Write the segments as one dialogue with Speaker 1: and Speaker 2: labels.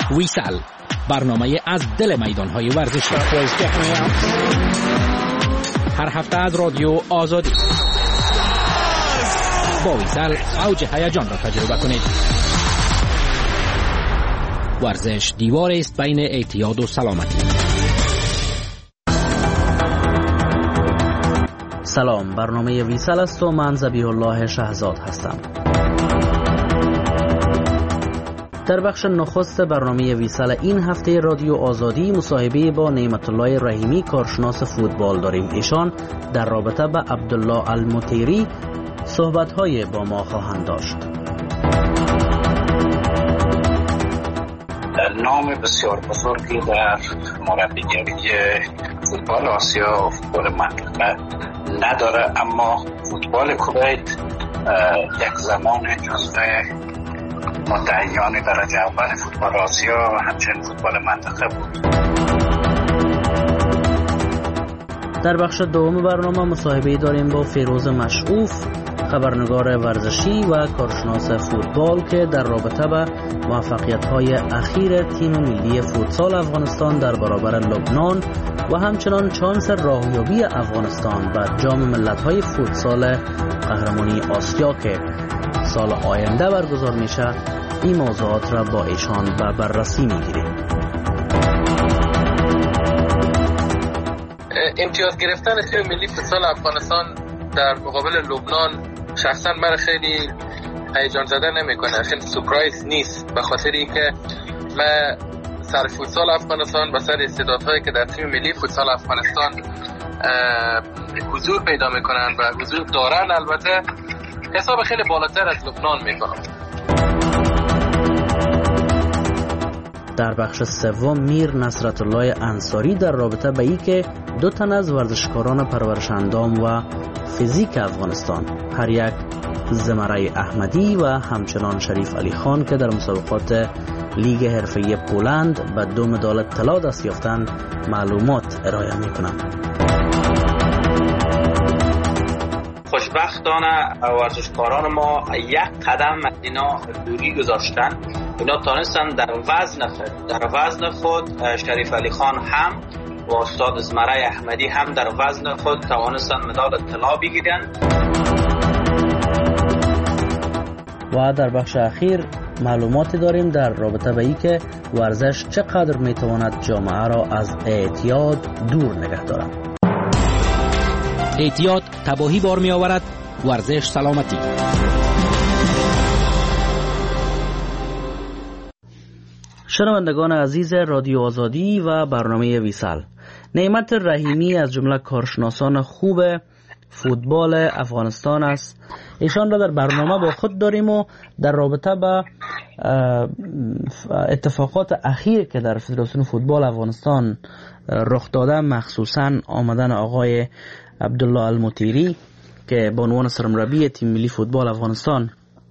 Speaker 1: ویسل، برنامه از دل میدان‌های ورزشی. هر هفته از رادیو آزادی. با ویسل اوج هیجان را تجربه کنید. ورزش دیواری است بین اعتیاد و سلامتی.
Speaker 2: سلام، برنامه ویسل است و من ذبیح الله شهزاد هستم. در بخش نخست برنامه ویسل این هفته رادیو آزادی مصاحبه با نعمت الله رحیمی کارشناس فوتبال داریم. ایشان در رابطه با عبدالله المطیری صحبت‌های با ما خواهند داشت.
Speaker 3: نام بسیار بزرگی در مربیگری فوتبال آسیا و فوتبال منطقه نداره، اما فوتبال کویت یک زمان جزو مدعیان درجه اول فوتبال آسیا و همچنین فوتبال منطقه بود.
Speaker 2: در بخش دوم برنامه مصاحبه داریم با فیروز مشعوف، خبرنگار ورزشی و کارشناس فوتبال که در رابطه با موفقیت‌های اخیر تیم ملی فوتسال افغانستان در برابر لبنان و همچنان شانس راهیابی افغانستان به جام ملت‌های فوتسال قهرمانی آسیا که سال آینده برگزار میشه، این موضوعات را با ایشان به بررسی میگیریم.
Speaker 4: امتیاز گرفتن تیم ملی فوتسال افغانستان در مقابل لبنان شخصا من خیلی هیجان زده نمیکنه، خیلی سورپرایز نیست، به خاطر اینکه من سر فوتسال افغانستان و سر استعدادهایی که در تیم ملی فوتسال افغانستان حضور پیدا میکنن و حضور دارن البته حساب خیلی بالاتر از لبنان میکنم.
Speaker 2: در بخش سوم میر نصرت الله انصاری در رابطه با این که 2 تن از ورزشکاران پرورش اندام و فیزیک افغانستان، هر یک زمره احمدی و همچنان شریف علی خان که در مسابقات لیگ حرفه‌ای پولند به 2 مدال طلا دست یافتند، معلومات ارائه می‌کنند.
Speaker 5: خوشبختانه ورزشکاران ما یک قدم از اینا دوری گذاشتن. اینا تانستن در وزن خود شریف علی خان هم و استاد زمره احمدی هم در وزن خود توانستن مدال طلا بگیرن.
Speaker 2: و در بخش اخیر معلوماتی داریم در رابطه با اینکه ورزش چقدر میتواند جامعه را از اعتیاد دور نگه دارد.
Speaker 1: اعتیاد تباهی بار می آورد، ورزش سلامتی.
Speaker 2: شنوندگان عزیز رادیو آزادی و برنامه ویسل، نعمت رحیمی از جمله کارشناسان خوب فوتبال افغانستان است. ایشان را در برنامه با خود داریم و در رابطه با اتفاقات اخیر که در فدراسیون فوتبال افغانستان رخ داده، مخصوصا آمدن آقای عبدالله المطیری که به عنوان سرمربی تیم ملی فوتبال افغانستان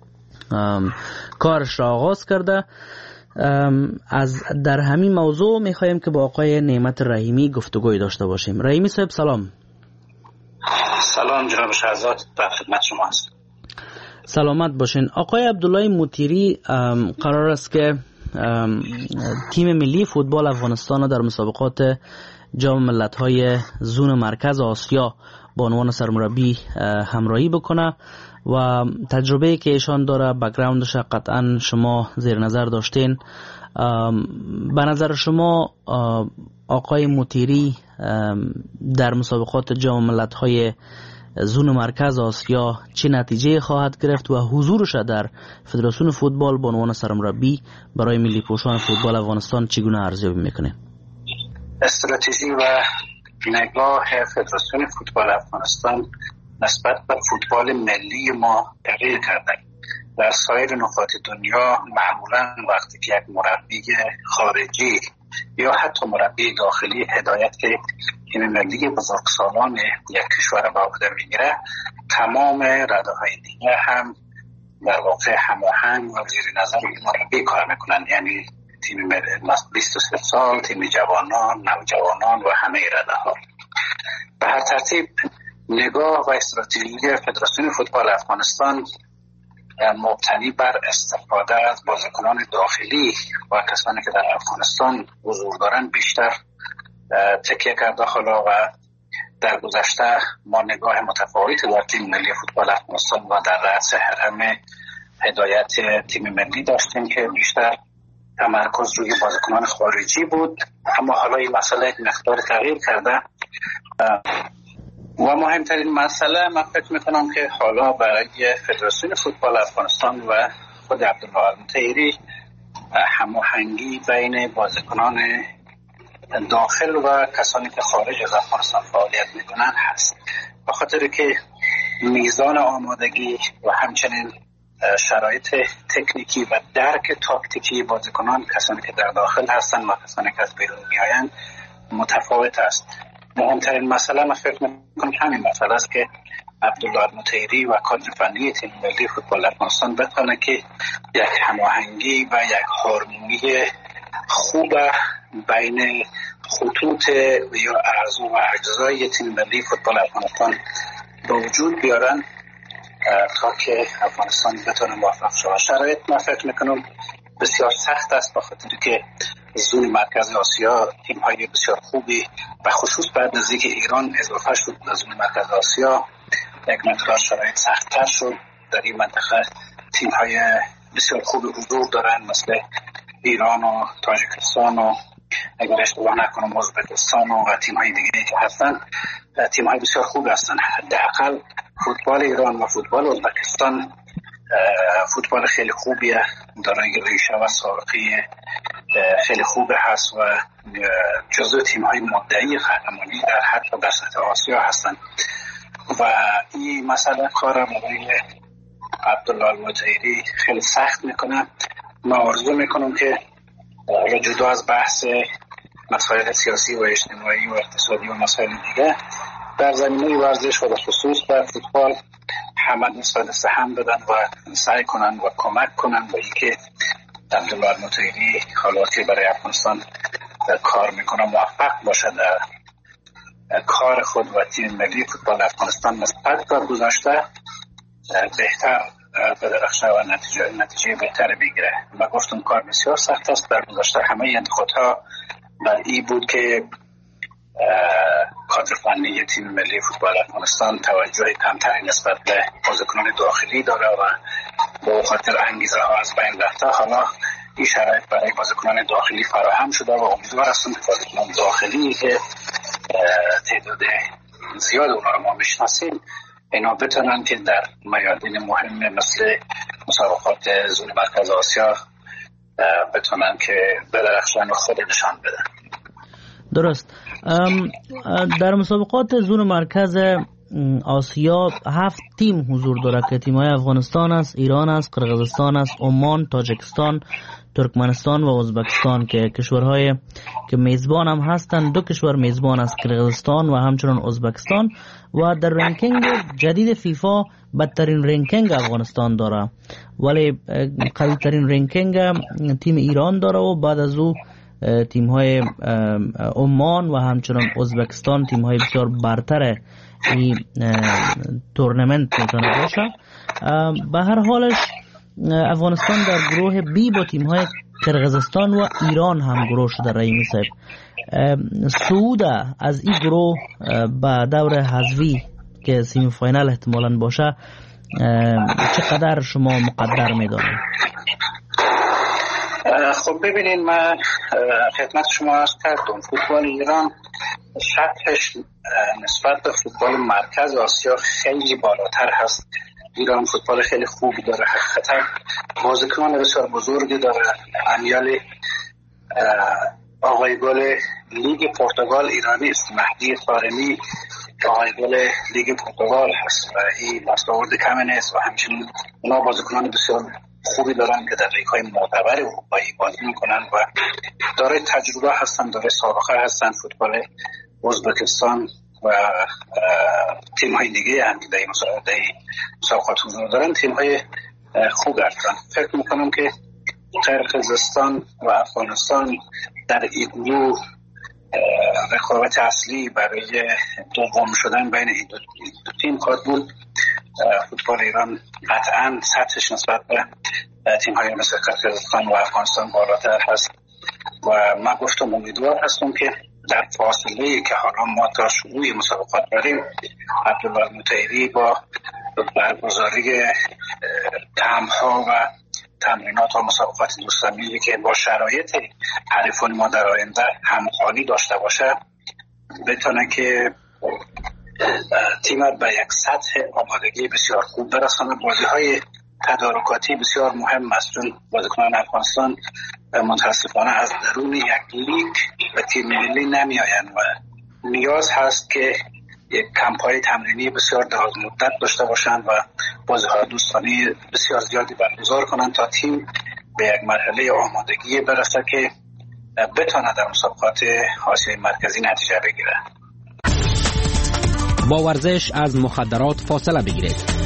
Speaker 2: کارش را آغاز کرده، از در همین موضوع میخوایم که با آقای نعمت رحیمی گفتگوی داشته باشیم. رحیمی صاحب سلام.
Speaker 3: سلام جناب شهزاد، در خدمت شما هستم.
Speaker 2: سلامت باشین. آقای عبدالله مطیری قرار است که تیم ملی فوتبال افغانستان در مسابقات جام ملت‌های زون مرکز آسیا با عنوان سرمربی همراهی بکنه و تجربه‌ای که ایشان داره، بک‌گراندش قطعا شما زیر نظر داشتین. به نظر شما آقای مطیری در مسابقات جام ملت‌های زون مرکز آسیا چه نتیجه خواهد گرفت و حضورش در فدراسیون فوتبال به عنوان سرمربی برای ملی پوشان فوتبال افغانستان چگونه ارزیابی میکنه؟
Speaker 3: استراتژی و نگاه فدراسیون فوتبال افغانستان نسبت به فوتبال ملی ما تغییر کرده. در سایر نقاط دنیا معمولا وقتی که یک مربی خارجی یا حتی مربی داخلی هدایت که تیم ملی بزرگسالان یک کشور به عهده میگیره، تمام رده‌های دیگه هم در واقع هماهنگ و زیر نظر مربی کار میکنن، یعنی تیم 23 سال، تیم جوانان، نوجوانان و همه رده‌ها. به هر ترتیب نگاه و استراتژی فدراسیون فوتبال افغانستان مبتنی بر استفاده از بازیکنان داخلی و کسانی که در افغانستان حضور دارند بیشتر تکیه کرده. حالا و در گذشته ما نگاه متفاوتی در تیم ملی فوتبال افغانستان و در رأس حرم هدایت تیم ملی داشتیم که بیشتر تمرکز روی بازیکنان خارجی بود، اما حالا این مسئله یک مقدار تغییر کرده و مهمترین مسئله من فکر میکنم که حالا برای فدراسیون فوتبال افغانستان و خود عبدالله المطیری هماهنگی بین بازیکنان داخل و کسانی که خارج از افغانستان فعالیت میکنن هست، به خاطر که میزان آمادگی و همچنین شرایط تکنیکی و درک تاکتیکی بازیکنان کسانی که در داخل هستن و کسانی که از بیرون میآیند متفاوت است. مهمترین مسئله من فکر میکنم همین مسئله است که عبدالله المطیری و کادر فنی تیم ملی فوتبال افغانستان بتونه که یک هماهنگی و یک هارمونی خوب بین خطوط یا اعضا و اجزای تیم ملی فوتبال افغانستان به وجود بیارن تا که افغانستان بتونه موفق شود. شرایط من فکر میکنم بسیار سخت است، به خاطر که زون مرکز آسیا تیم های بسیار خوبی و خصوص بعد از اینکه ایران اضافه شد به زون مرکز آسیا یک مقدار شرایط سخت‌تر شد. در این منطقه تیم های بسیار خوبی حضور دارن مثل ایران و تاجیکستان و اگر اشتباه نکنم ازبکستان و تیم های دیگه که هستن تیم های بسیار خوب هستن. حداقل فوتبال ایران و فوتبال ازبکستان فوتبال خیلی خوبیه، دارای ریشه و سابقه خیلی خوب هست و جزو تیم های مدعی قهرمانی در حتی در سطح آسیا هستن و این مسئله کار برای عبدالله المطیری خیلی سخت میکنه. من آرزو میکنم که جدا از بحث مسائل سیاسی و اجتماعی و اقتصادی و مسائل دیگه در زمینه ورزش و خصوص در فوتبال همه نسبت سهم بدن و سعی کنن و کمک کنن به اینکه عبدالله المطیری حالاتی برای افغانستان کار میکنه موفق باشه در کار خود و تیم ملی فوتبال افغانستان نسبت به گذشته بهتر بدرخشه و نتیجه بهتر بگیره. و گفتم کار بسیار سخت است. در گذشته همه انتخابات بر این بود که کادر فنی تیم ملی فوتبال افغانستان توجه کمتری نسبت به بازیکنان داخلی داره و با خاطر انگیزه ها از بین رفته. حالا این شرایط برای بازیکنان داخلی فراهم شده و امیدوار هستم که بازیکنان داخلی که تعداد زیاد اونا رو ما میشناسیم اینا بتونن که در میادین مهم مثل مسابقات زون مرکز آسیا بتونن که بدرخشن و خود نشان بدن.
Speaker 2: درست. در مسابقات زون مرکز آسیا 7 تیم حضور داره که تیم‌های افغانستان است، ایران است، قرقیزستان است، عمان، تاجیکستان، ترکمنستان و ازبکستان که کشورهای که میزبان هم هستند. 2 کشور میزبان است، قرقیزستان و همچنان ازبکستان. و در رنکینگ جدید فیفا بدترین رنکینگ افغانستان داره، ولی قوی ترین رنکینگ تیم ایران داره و بعد از او تیم های عمان و همچنان ازبکستان تیم های بسیار برتر این تورنمنت میتونه باشه. به هر حالش افغانستان در گروه بی با تیم های قرقیزستان و ایران هم گروه شده. رحیمی صاحب، صعود از این گروه به دور حذفی که سیمی فاینال احتمالاً باشه چقدر شما مقدر میدانید؟
Speaker 3: خب ببینید، من خدمت شما عرض کردم فوتبال ایران سطحش نسبت به فوتبال مرکز آسیا خیلی بالاتر هست. ایران فوتبال خیلی خوبی داره، حقیقتا بازیکنان بسیار بزرگی داره. امیال آقای گل لیگ پرتغال ایرانی است، مهدی طارمی آقای گل لیگ پرتغال هست و این مستورد کمی نیست و همچنین اونا بازیکنان بسیار خوبی دارن که در لیگ‌های معتبر اروپایی بازی میکنن و داره تجربه هستن، داره سابقه هستن. فوتبال ازبکستان و تیم‌های دیگه هم که در این مسابقات حضور دارن تیم‌های خوب هستن. فکر میکنم که قرقیزستان و افغانستان در این گروه رقابت اصلی برای دوم شدن بین این دو تیم خواهد بود. فوتبال ایران قطعا سطحش نسبت به تیم‌های مثل قزاقستان و افغانستان بالاتر هست و من گفتم امیدوار هستم که در فاصله که حالا ما تا شروع مسابقات داریم عبدالله مطیری با برگزاری تمرین‌ها و تمرینات و مسابقات دوستانه‌ای که با شرایط حریفان ما در آینده همخوانی داشته باشه بتونه که تیم به یک سطح آمادگی بسیار خوب برسانه. بازی‌های تدارکاتی بسیار مهم است چون بازیکنان افغانستان متاسفانه از درون یک لیگ به تیم ملی نمی‌آیند و نیاز هست که یک کمپ‌های تمرینی بسیار دراز مدت داشته باشند و بازی‌های دوستانه بسیار زیادی برگزار کنند تا تیم به یک مرحله آمادگی برسه که بتونه در مسابقات آسیای مرکزی نتیجه بگیره.
Speaker 1: با ورزش از مخدرات فاصله بگیرید.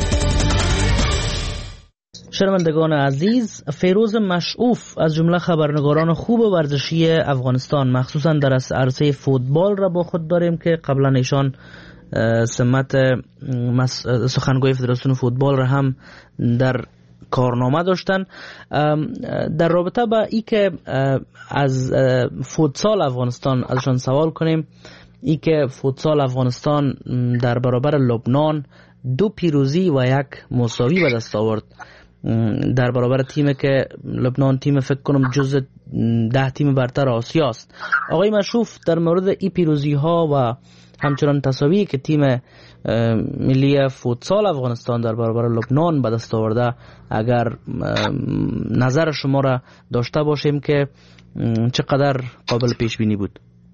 Speaker 2: شنوندگان عزیز، فیروز مشعوف از جمله خبرنگاران خوب ورزشی افغانستان مخصوصا در عرصه فوتبال را با خود داریم که قبلا ایشان سمت سخنگوی فدراسیون فوتبال را هم در کارنامه داشتن. در رابطه با ای که از فوتسال افغانستان ازشان سوال کنیم، ای که فوتسال افغانستان در برابر لبنان 2 پیروزی و 1 مساوی به دست آورد در برابر تیمی که لبنان تیم فکر کنم جز 10 تیم برتر آسیا است. آقای مشروف، در مورد این پیروزی ها و همچنان تساوی که تیم ملی فوتسال افغانستان در برابر لبنان به دست آورده، اگر نظر شما را داشته باشیم که چقدر قابل پیش بینی بود؟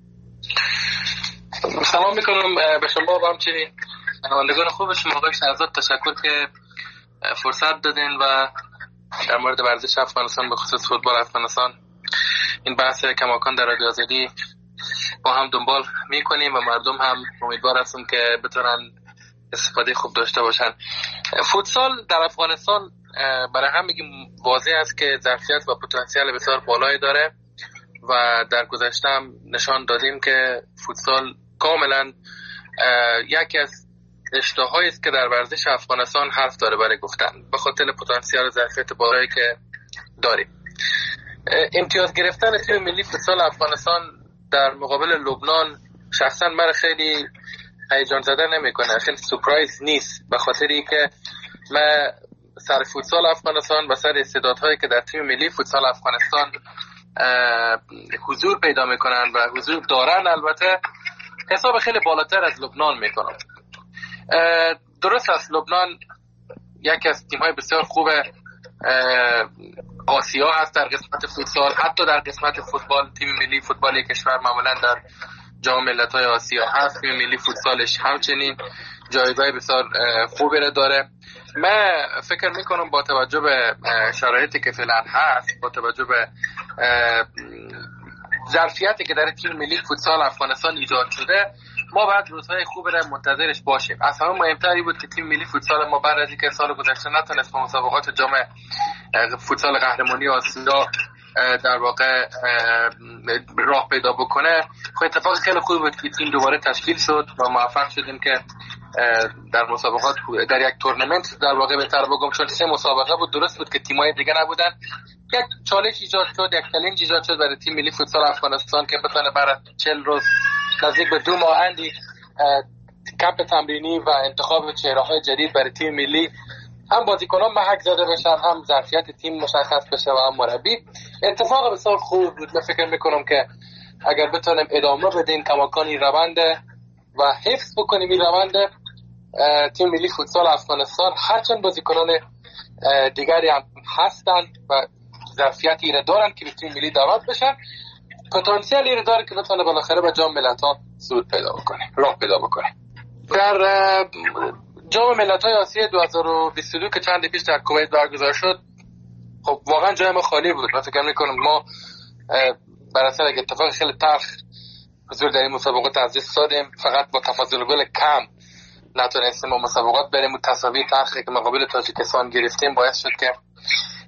Speaker 4: سلام میکنم به شما و همچنین شنوندگان خوب شما. آقای شهرزاد تشکر که فرصت دادین و در مورد ورزش افغانستان به خصوص فوتبال افغانستان این بحث کماکان در رادیو آزادی با هم دنبال میکنیم و مردم هم امیدوار هستم که بتونن استفاده خوب داشته باشن. فوتسال در افغانستان برای هم میگیم واضح است که ظرفیت و پتانسیل بسیار بالایی داره و در گذشته هم نشان دادیم که فوتسال کاملا یکی از رشته‌هایی است که در ورزش افغانستان حرف داره برای گفتن به خاطر پتانسیل ظرفیت بالایی که داریم. امتیاز گرفتن تیم ملی فوتسال افغانستان در مقابل لبنان شخصا من خیلی هیجان زده نمیکنه، خیلی سورپرایز نیست، به خاطری که من سر فوتسال افغانستان و سر استعدادهایی که در تیم ملی فوتسال افغانستان حضور پیدا میکنن و حضور دارن البته حساب خیلی بالاتر از لبنان میکنم. درست است لبنان یکی از تیم‌های بسیار خوب آسیا هست در قسمت فوتسال، حتی در قسمت فوتبال تیم ملی فوتبال کشور معمولا در جام ملت‌های آسیا هست. تیم ملی فوتسالش همچنین جایگاه بسیار خوبی را داره. من فکر میکنم با توجه به شرایطی که فعلا هست، با توجه به ظرفیتی که در تیم ملی فوتسال افغانستان ایجاد شده، ما بعد روزهای خوب را منتظرش باشیم. از همه مهمتری بود که تیم ملی فوتسال ما بعد از اینکه سال گذشته نتونست به مسابقات جام فوتسال قهرمانی آسیا در واقع راه پیدا بکنه، خب اتفاق خیلی خوب بود که تیم دوباره تشکیل شد و موفق شدیم که در مسابقات در یک تورنمنت در واقع بهتر بگم چون 3 مسابقه بود، درست بود که تیم‌های دیگه نبودن، یک چالش ایجاد شد، یک چالش ایجاد شد برای تیم ملی فوتسال افغانستان که بتونه بعد 40 روز نزدیک به 2 ماه اندی کمپ تمرینی و انتخاب چهره‌های جدید برای تیم ملی هم بازیکنان محک زده بشن، هم ظرفیت تیم مشخص بشه و هم مربی. اتفاق بسیار خوب بود. من فکر میکنم که اگر بتونیم ادامه بدیم کماکان این روند و حفظ بکنیم این روند، تیم ملی فوتسال افغانستان هرچند بازیکنان دیگری هم هستن و ظرفیتی را دارن که به تیم ملی دعوت بشن، پتانسیلی را داره که بتونه بالاخره به جام ملت‌ها صعود پیدا بکنه، راه پیدا بکنه. در جام ملت‌های آسیا 2022 که چند پیش در کویت برگزار شد، خب واقعا جای ما خالی بود. من فکر می‌کنم ما بر اثر یک اتفاق خیلی تلخ حضور در این مسابقات از دست دادیم، فقط با تفاضل گل کم نتونستیم با مسابقات بریم و تساوی تلخی که مقابل تاجیکستان گرفتیم باعث شد که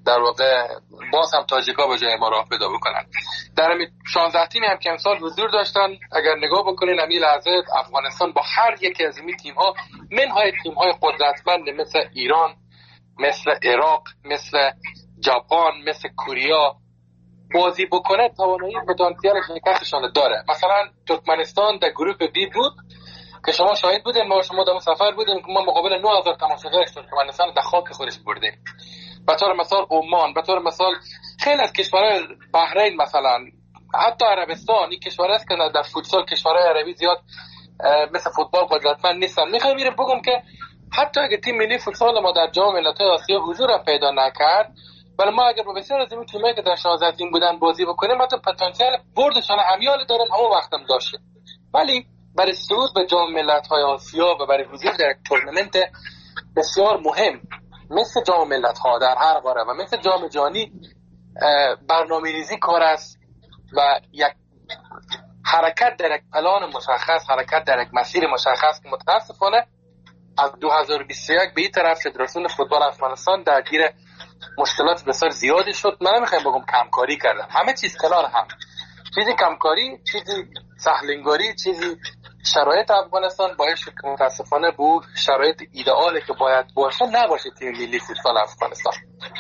Speaker 4: در واقع باز هم تاجیکا به جای ما راه پیدا بکنن. در 16 تیمی هم که امسال حضور داشتن، اگر نگاه بکنین همین لحظه افغانستان با هر یکی از این تیم‌ها منهای تیم‌های قدرتمند مثل ایران، مثل عراق، مثل ژاپن، مثل کره بازی بکنه توانایی پتانسیل شکستشان داره. مثلا ترکمنستان در گروه بی بود که شما شاهد بودین، ما شما در سفر بودیم که ما مقابل 9000 تماشاگر ترکمنستان در خاک خودش بردیم. به طور مثال عمان، به طور مثال خیلی از کشورهای بحرین، مثلا حتی عربستان، این کشور است که در فوتسال کشورهای عربی زیاد مثل فوتبال قدرتمند نیستن. میخوام بگم که حتی اگه تیم ملی فوتسال ما در جام ملت‌های آسیا حضور پیدا نکرد، ولی ما اگر با بسیار از این تیمایی که در 16 تیم بودن بازی بکنیم، حتی پتانسیل بردشان امیال دارن، همون وقتم داشته. ولی برای صعود به جام ملت‌های آسیا و برای حضور در تورنمنت بسیار مهم مثل جام ملت‌ها در هر قاره و مثل جام جهانی، برنامه‌ریزی کار است و یک حرکت در یک پلان مشخص، حرکت در یک مسیر مشخص که متاسفانه از 2021 به این طرف فدراسیون فوتبال افغانستان درگیر مشکلات بسیار زیادی شد. من نمیخوام بگم کمکاری کردن، همه چیز کنار هم، چیزی کمکاری، چیزی سهلنگاری، چیزی شرایط افغانستان باعث شد که متاسفانه به شرایط ایدئالی که باید باشه نباشه تیم ملی فوتبال افغانستان.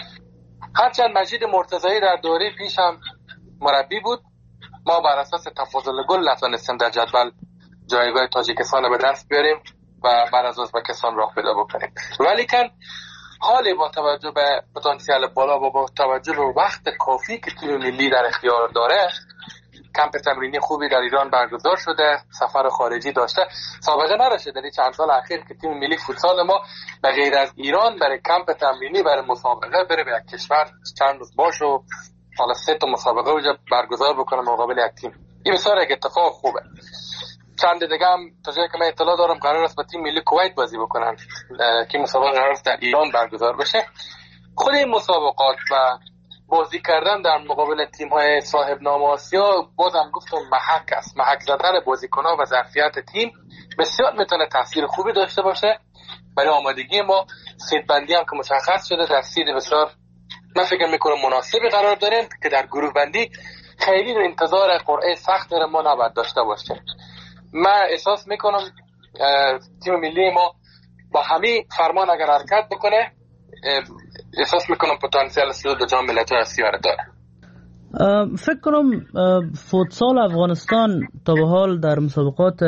Speaker 4: هرچند مجید مرتضایی در دوره پیش هم مربی بود، ما بر اساس تفاضل گل نتونستیم در جدول جایگاه تاجیکستان به دست بیاریم و بعد از ازبکستان راه پیدا بکنیم. ولی کن حالی با توجه به پتانسیل بالا و با توجه به وقت کافی که تیم ملی در اختیار داره، کمپ تمرینی خوبی در ایران برگزار شده، سفر خارجی داشته، سابقه نداشته در این چند سال اخیر که تیم ملی فوتسال ما به غیر از ایران برای کمپ تمرینی، برای مسابقه بره به یک کشور چند روز باشه و حالا 3 تا مسابقه اونجا برگزار بکنه مقابل یک تیم. این بسیار یک اتفاق خوبه. چند دیگه هم تا جایی که من اطلاع دارم قرار است با تیم ملی کویت بازی بکنن که مسابقه قرار است در ایران برگزار بشه. خود این مسابقات و بازی کردن در مقابل تیم‌های صاحب نام آسیا بازم گفتم محک است. محک زدن بازیکن‌ها و ظرفیت تیم بسیار میتونه تاثیر خوبی داشته باشه برای آمادگی ما. سیدبندی هم که مشخص شده در سید بسیار من فکر میکنم مناسبی قرار داریم که در گروه بندی خیلی انتظار قرعه سخت ما نباید داشته باشیم. من احساس میکنم تیم ملی ما با همین فرمان اگر حرکت بکنه، احساس میکنم پتانسیل صعود به جام ملت‌های آسیا را داره.
Speaker 2: فکر کنم فوتسال افغانستان تا به حال در مسابقات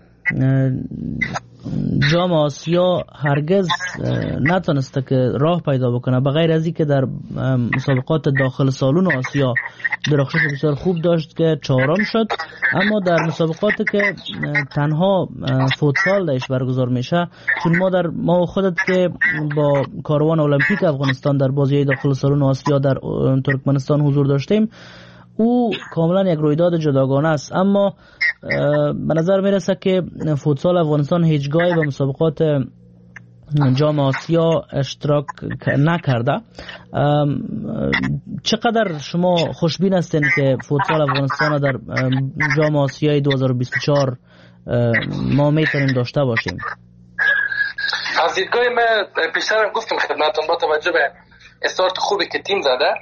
Speaker 2: جام آسیا هرگز نتونسته که راه پیدا بکنه، بغیر از این که در مسابقات داخل سالن آسیا درخشش بسیار خوب داشت که 4م شد، اما در مسابقاتی که تنها فوتسال درش برگزار میشه، چون ما خودت که با کاروان المپیک افغانستان در بازی داخل سالن آسیا در ترکمنستان حضور داشتیم، او کاملا یک رویداد جداگانه است. اما به نظر میرسه که فوتسال افغانستان هیچگاهی به مسابقات جام آسیا اشتراک نکرده. چقدر شما خوشبین هستین که فوتسال افغانستان در جام آسیای 2024 ما میتونیم داشته باشیم؟
Speaker 4: از دیدگاه من پیشترم گفتم خدمتتون، با توجه به استارت خوبی که تیم زده،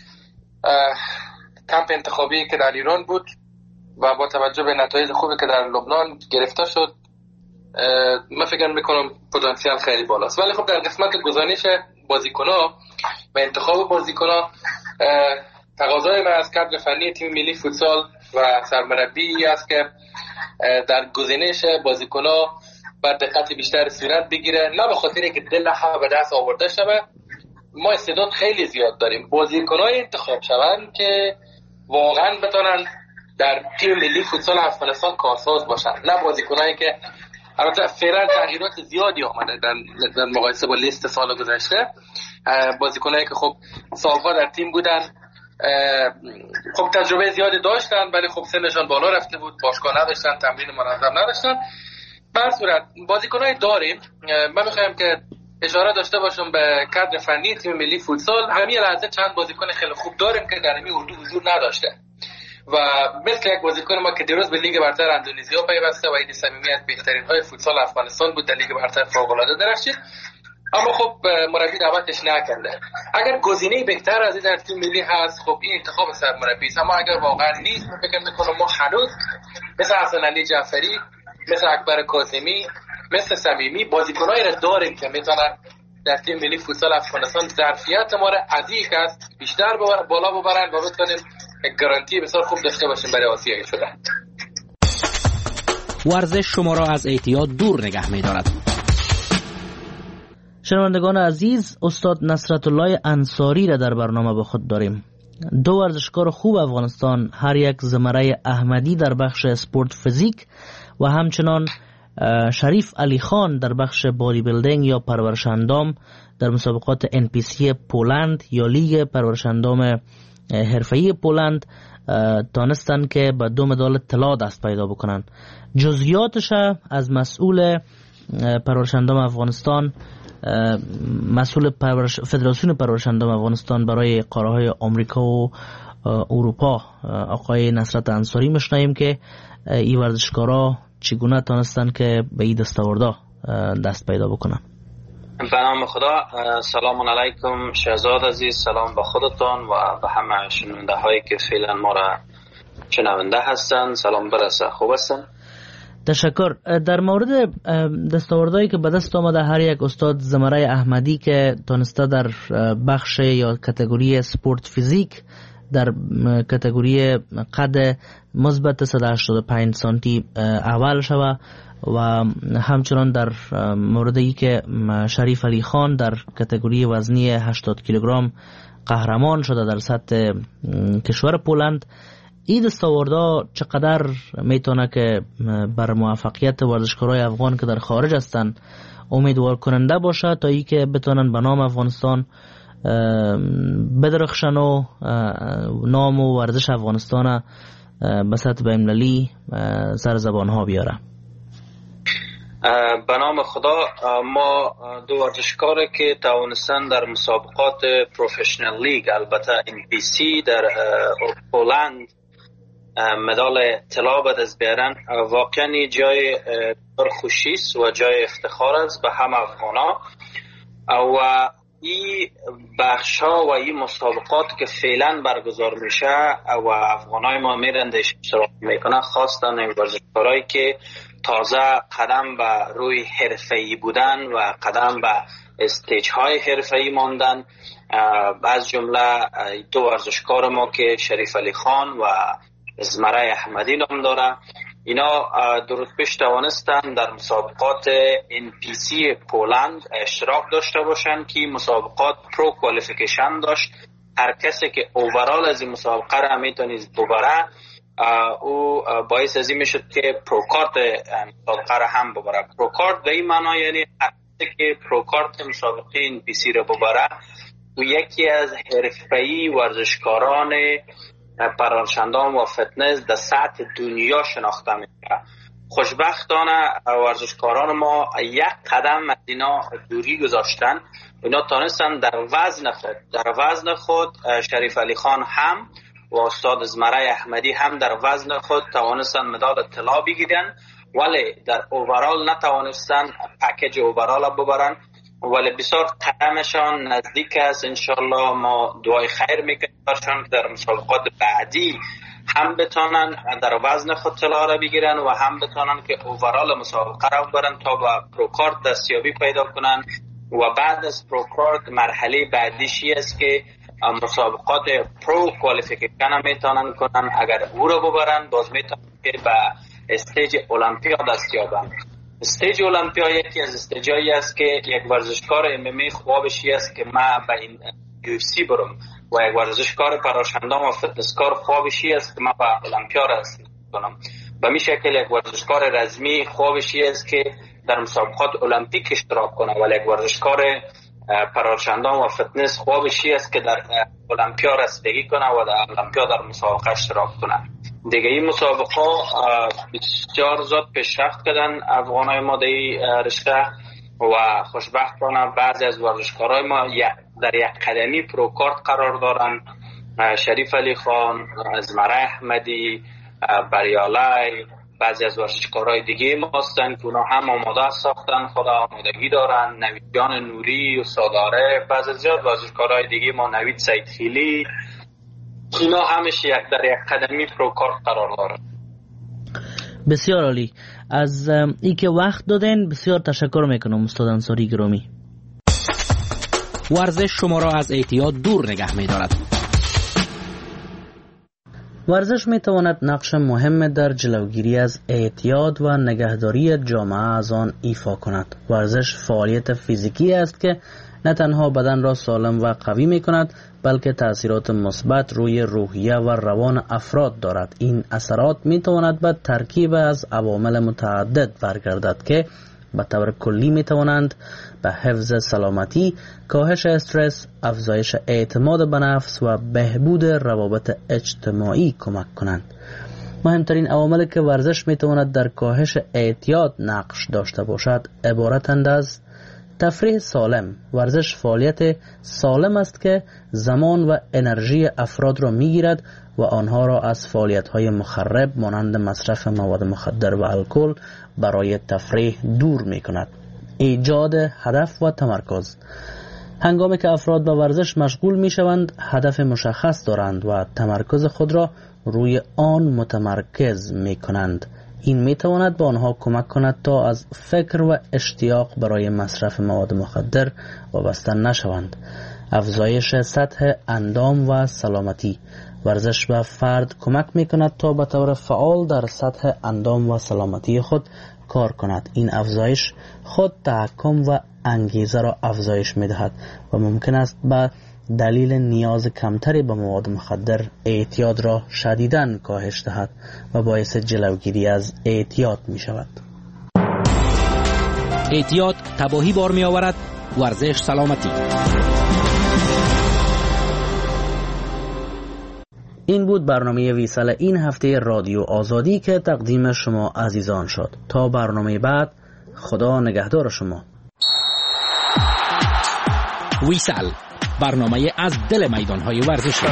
Speaker 4: کمپ انتخابی که در ایران بود و با توجه به نتایج خوبی که در لبنان گرفته شد، من فکر میکنم پتانسیل خیلی بالاست. ولی خب در قسمت گزینش بازیکن‌ها و انتخاب بازیکن‌ها، تقاضای من از کادر فنی تیم ملی فوتسال و سرمربی است که در گزینش بازیکن‌ها بر دقت بیشتر صورت بگیره، نه به خاطر اینکه دل همه به دست آورده شوه. ما استعداد خیلی زیاد داریم، بازیکن‌های انتخاب شوند که واقعا بتونن در تیم ملی فوتسال افغانستان کارساز باشن، نه بازیکنایی که البته فعلا تغییرات زیادی آمده در مقایسه با لیست سال گذشته، بازیکنایی که خب سالها در تیم بودن، خب تجربه زیادی داشتن، ولی خب سنشان بالا رفته بود، باشگاه نداشتن، تمرین منظم نداشتن. به هر صورت بازیکنای داریم. من میخوایم که اشاره داشته باشم به کادر فنی تیم ملی فوتسال. همین لحظه چند بازیکن خیلی خوب داریم که در این اردو حضور نداشته و مثل یک بازیکن ما که دیروز به لیگ برتر اندونزیا پیوسته و این صمیمی از بهترین های فوتسال افغانستان بود، در لیگ برتر فوق العاده درخشید. اما خب مربی دعوتش نکرده. اگر گزینه بهتر از این در تیم ملی هست خب این انتخاب سرمربی است، اما اگر واقعا نیست من فکر میکنم ما هنوز مثل حسن علی جعفری، مثل اکبر کاظمی، مثل صمیمی بازیکنایی را داریم که میتونن در تیم ملی فوتبال افغانستان ظرفیت ما را از این است بیشتر بالا ببرن و بتونیم گارانتی بسیار خوب داشته باشیم برای آسیایی شدن.
Speaker 1: ورزش شما را از اعتیاد دور نگه می‌دارد.
Speaker 2: شنوندگان عزیز، استاد نصرت الله انصاری را در برنامه با خود داریم. دو ورزشکار خوب افغانستان، هر یک زمره احمدی در بخش اسپورت فیزیک و همچنان شریف علی خان در بخش بادی بیلدینگ یا پرورش اندام در مسابقات NPC پولند یا لیگ پرورش اندام حرفه‌ای پولند دانستند که به 2 مدال طلا دست پیدا بکنند. جزئیاتش از مسئول پرورش اندام افغانستان، مسئول فدراسیون پرورش اندام افغانستان برای قاره‌های آمریکا و اروپا، آقای نصرت انصاری میشنویم که این ورزشکارا چگونه تونستن که به این دستاوردا دست پیدا بکنن.
Speaker 5: به نام خدا. سلام علیکم شهزاد عزیز، سلام به خودتان و به همه شنونده هایی که فعلا ما را شنونده هستن، سلام برسه. خوب هستن؟
Speaker 2: تشکر. در مورد دستاوردهایی که به دست آمده هر یک استاد زمره احمدی که تونسته در بخش یا کاتگوری سپورت فیزیک در کاتگوری قد مثبت 185 سانتی اول شوه و همچنان در موردی که شریف علی خان در کاتگوری وزنی 80 کیلوگرم قهرمان شده در سطح کشور پولند. این دستاوردها چقدر میتونه که بر موفقیت ورزشکارای افغان که در خارج هستند امیدوار کننده باشه تا ای که بتونن به نام افغانستان بدرخشن و نام و ورزش افغانستان به سطح بین‌المللی سر زبان ها بیاره.
Speaker 5: به نام خدا. ما دو ورزشکاری که توانستن در مسابقات پروفشنال لیگ، البته NPC در پولند، مدال طلا به دست بیارن، واقعا جای خوشی است و جای افتخار است به همه افغانا. و این بخش ها و این مسابقات که فعلا برگزار میشه و افغانای ما میرن اشتراک میکنن، خواستن ورزشکارایی که تازه قدم به روی حرفه‌ای بودن و قدم به استیج های حرفه‌ای ماندن، از جمله دو ورزشکار ما که شریف علی خان و زمره احمدی نام داره، اینا درست پیش توانستن در مسابقات NPC پولند اشتراک داشته باشن که مسابقات پرو کوالیفیکیشن داشت. هر کسی که اوورال از این مسابقه را میتونید ببره، او باعث از این میشد که پرو کارت مسابقه را هم ببره. پرو کارت به این معنا یعنی هر کسی که پرو کارت مسابقه NPC را ببره او یکی از حرفه‌ای ورزشکاران پرورشندان و فتنس در سطح دنیا شناخته میشه. خوشبختانه ورزشکاران ما یک قدم از اینا دوری گذاشتن. اینا تانستن در وزن خود شریف علی خان هم و استاد زمره احمدی هم در وزن خود توانستن مدال طلا بگیرن، ولی در اوورال نتوانستن پکیج اوورال ببرن، ولی بسیار قدمشان نزدیک است. انشالله ما دعای خیر میکنیم برشان که در مسابقات بعدی هم بتونن در وزن خود طلا را بگیرن و هم بتونن که اوورال مسابقه را ببرن تا به پروکارت دستیابی پیدا کنن. و بعد از پروکارت مرحله بعدیشی است که مسابقات پرو کوالیفیکیشن میتونن کنن. اگر او را ببرن باز میتونن که به استیج المپیا دستیابن. استیج المپیا یکی از استیجایی است که یک ورزشکار MMA خوابشی است که ما به این UFC برم و یک ورزشکار پرورشندان و فتنسکار خوابشی است که ما به المپیا رسیدم کنم. به می شکل یک ورزشکار رزمی خوابشی است که در مسابقات المپیک اشتراک کنه، ولی یک ورزشکار پرورشندان و فتنس خوابشی است که در المپیا رسیدگی کنه و در المپیا در مسابقه اشتراک کنه. دیگه این مسابقه بسیار زیاد پیشرفت کردن افغانای ما در این رشته و خوشبختانه بعضی از ورزشکارای ما در یک قدمی پروکارت قرار دارن. شریف علی خان، زمره احمدی، بریالای، بعضی از ورزشکارهای دیگه ما هستن که اونا هم آماده ساختن، خود آمادگی دارن. نوید جان نوری، استاد عارف، بعضی زیاد ورزشکارهای دیگه ما، نوید سیدخیلی، اینا همش در یک قدمی پروکار قرار دارن.
Speaker 2: بسیار عالی. از ای که وقت دادن بسیار تشکر میکنم استاد انصاری گرامی.
Speaker 1: ورزش شما را از اعتیاد دور نگه می‌دارد.
Speaker 2: ورزش میتواند نقش مهم در جلوگیری از اعتیاد و نگهداری جامعه از آن ایفا کند. ورزش فعالیت فیزیکی است که نه تنها بدن را سالم و قوی میکند بلکه تأثیرات مثبت روی روحیه و روان افراد دارد. این اثرات میتواند به ترکیب از عوامل متعدد برگردد که به طور کلی میتوانند به حفظ سلامتی، کاهش استرس، افزایش اعتماد به نفس و بهبود روابط اجتماعی کمک کنند. مهمترین عواملی که ورزش میتواند در کاهش اعتیاد نقش داشته باشد عبارتند از تفریح سالم. ورزش فعالیت سالم است که زمان و انرژی افراد را میگیرد و آنها را از فعالیت‌های مخرب مانند مصرف مواد مخدر و الکل برای تفریح دور می‌کند. ایجاد هدف و تمرکز. هنگامی که افراد به ورزش مشغول می‌شوند، هدف مشخص دارند و تمرکز خود را روی آن متمرکز می‌کنند. این می‌تواند به آنها کمک کند تا از فکر و اشتیاق برای مصرف مواد مخدر وابسته نشوند. افزایش سطح اندام و سلامتی. ورزش به فرد کمک می‌کند تا به طور فعال در سطح اندام و سلامتی خود کار کند. این افزایش خود تحکم و انگیزه را افزایش می‌دهد و ممکن است به دلیل نیاز کمتری به مواد مخدر اعتیاد را شدیداً کاهش دهد و باعث جلوگیری از اعتیاد می‌شود.
Speaker 1: اعتیاد تباهی بار می‌آورد، ورزش سلامتی.
Speaker 2: این بود برنامه ویسال این هفته رادیو آزادی که تقدیم شما عزیزان شد. تا برنامه بعد، خدا نگهدار شما.
Speaker 1: ویسال، برنامه از دل میدان‌های ورزشی.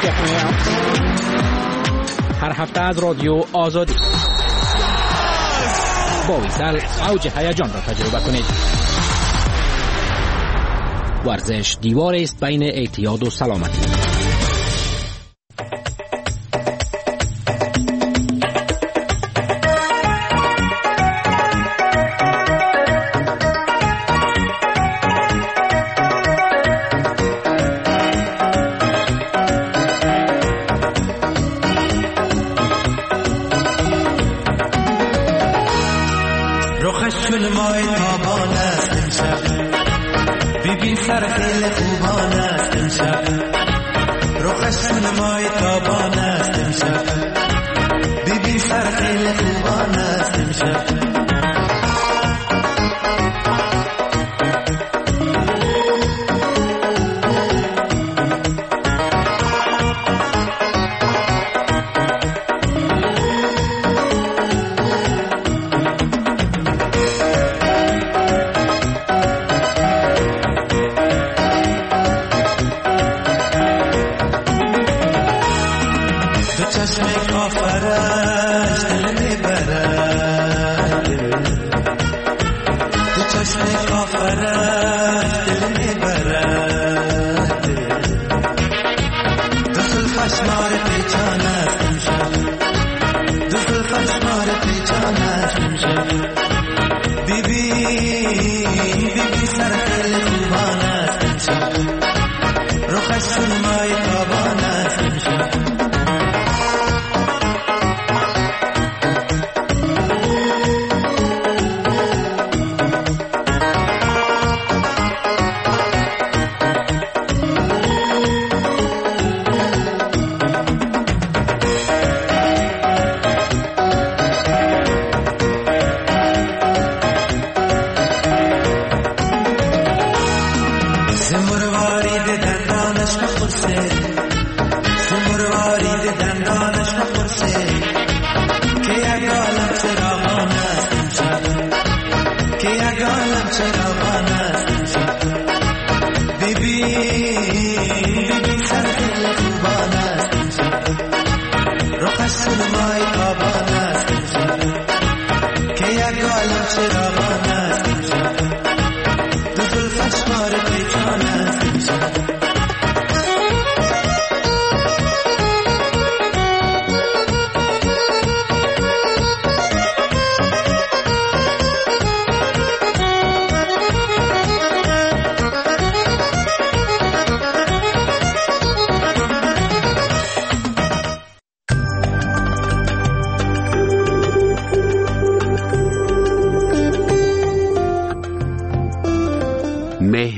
Speaker 1: هر هفته از رادیو آزادی. با ویسال اوج هیجان را تجربه کنید. ورزش دیواری است بین اعتیاد و سلامتی.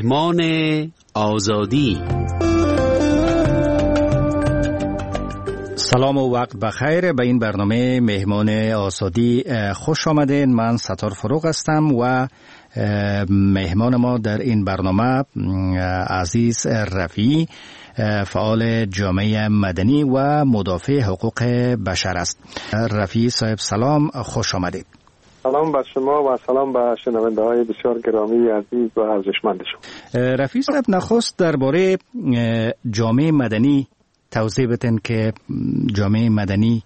Speaker 6: مهمان آزادی.
Speaker 7: سلام و وقت بخیر. به این برنامه مهمان آزادی خوش آمدین. من ستار فروغ هستم و مهمان ما در این برنامه عزیز رفیعی، فعال جامعه مدنی و مدافع حقوق بشر است. رفیعی صاحب سلام، خوش آمدید.
Speaker 8: سلام بر شما و سلام به شنونده های بسیار گرامی عزیز و ارزشمند شما.
Speaker 7: رفیع صاحب، نخست درباره جامعه مدنی توضیح بدین که جامعه مدنی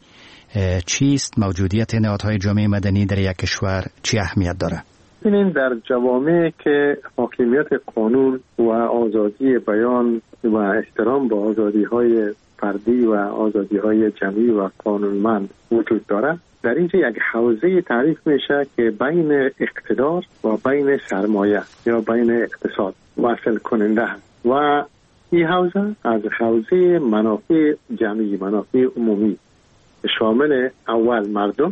Speaker 7: چیست؟ موجودیت نهادهای جامعه مدنی در یک کشور چی اهمیت داره؟
Speaker 8: این در جوامعی که حاکمیت قانون و آزادی بیان و احترام به آزادی‌های فردی و آزادی‌های جمعی و قانونمند وجود داره، در اینجا یک حوزه تعریف میشه که بین اقتدار و بین سرمایه یا بین اقتصاد وصل کننده هست و این حوزه از حوزه منافع جمعی، منافع عمومی شامل اول مردم،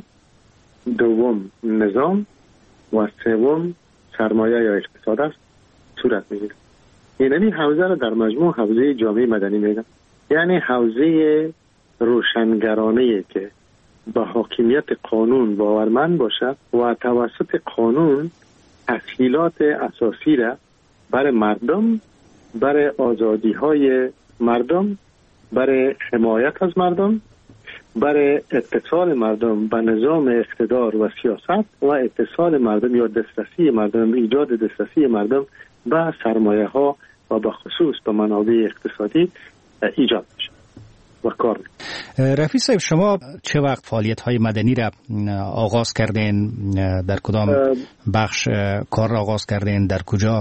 Speaker 8: دوم نظام و سوم سرمایه یا اقتصاد است صورت میگیره. این حوزه را در مجموع حوزه جامعه مدنی میگن، یعنی حوزه روشنگرانه که با حاکمیت قانون باورمند باشد و توسط قانون تسهیلات اساسی را برای مردم، برای آزادی‌های مردم، برای حمایت از مردم، برای اتصال مردم به نظام اقتدار و سیاست و اتصال مردم یا دسترسی مردم، ایجاد دسترسی مردم به سرمایه ها و به خصوص به منابع اقتصادی ایجاد میشه و کار میکنه.
Speaker 7: رفیع صاحب، شما چه وقت فعالیت های مدنی را آغاز کردین؟ در کدام بخش کار را آغاز کردین؟ در کجا؟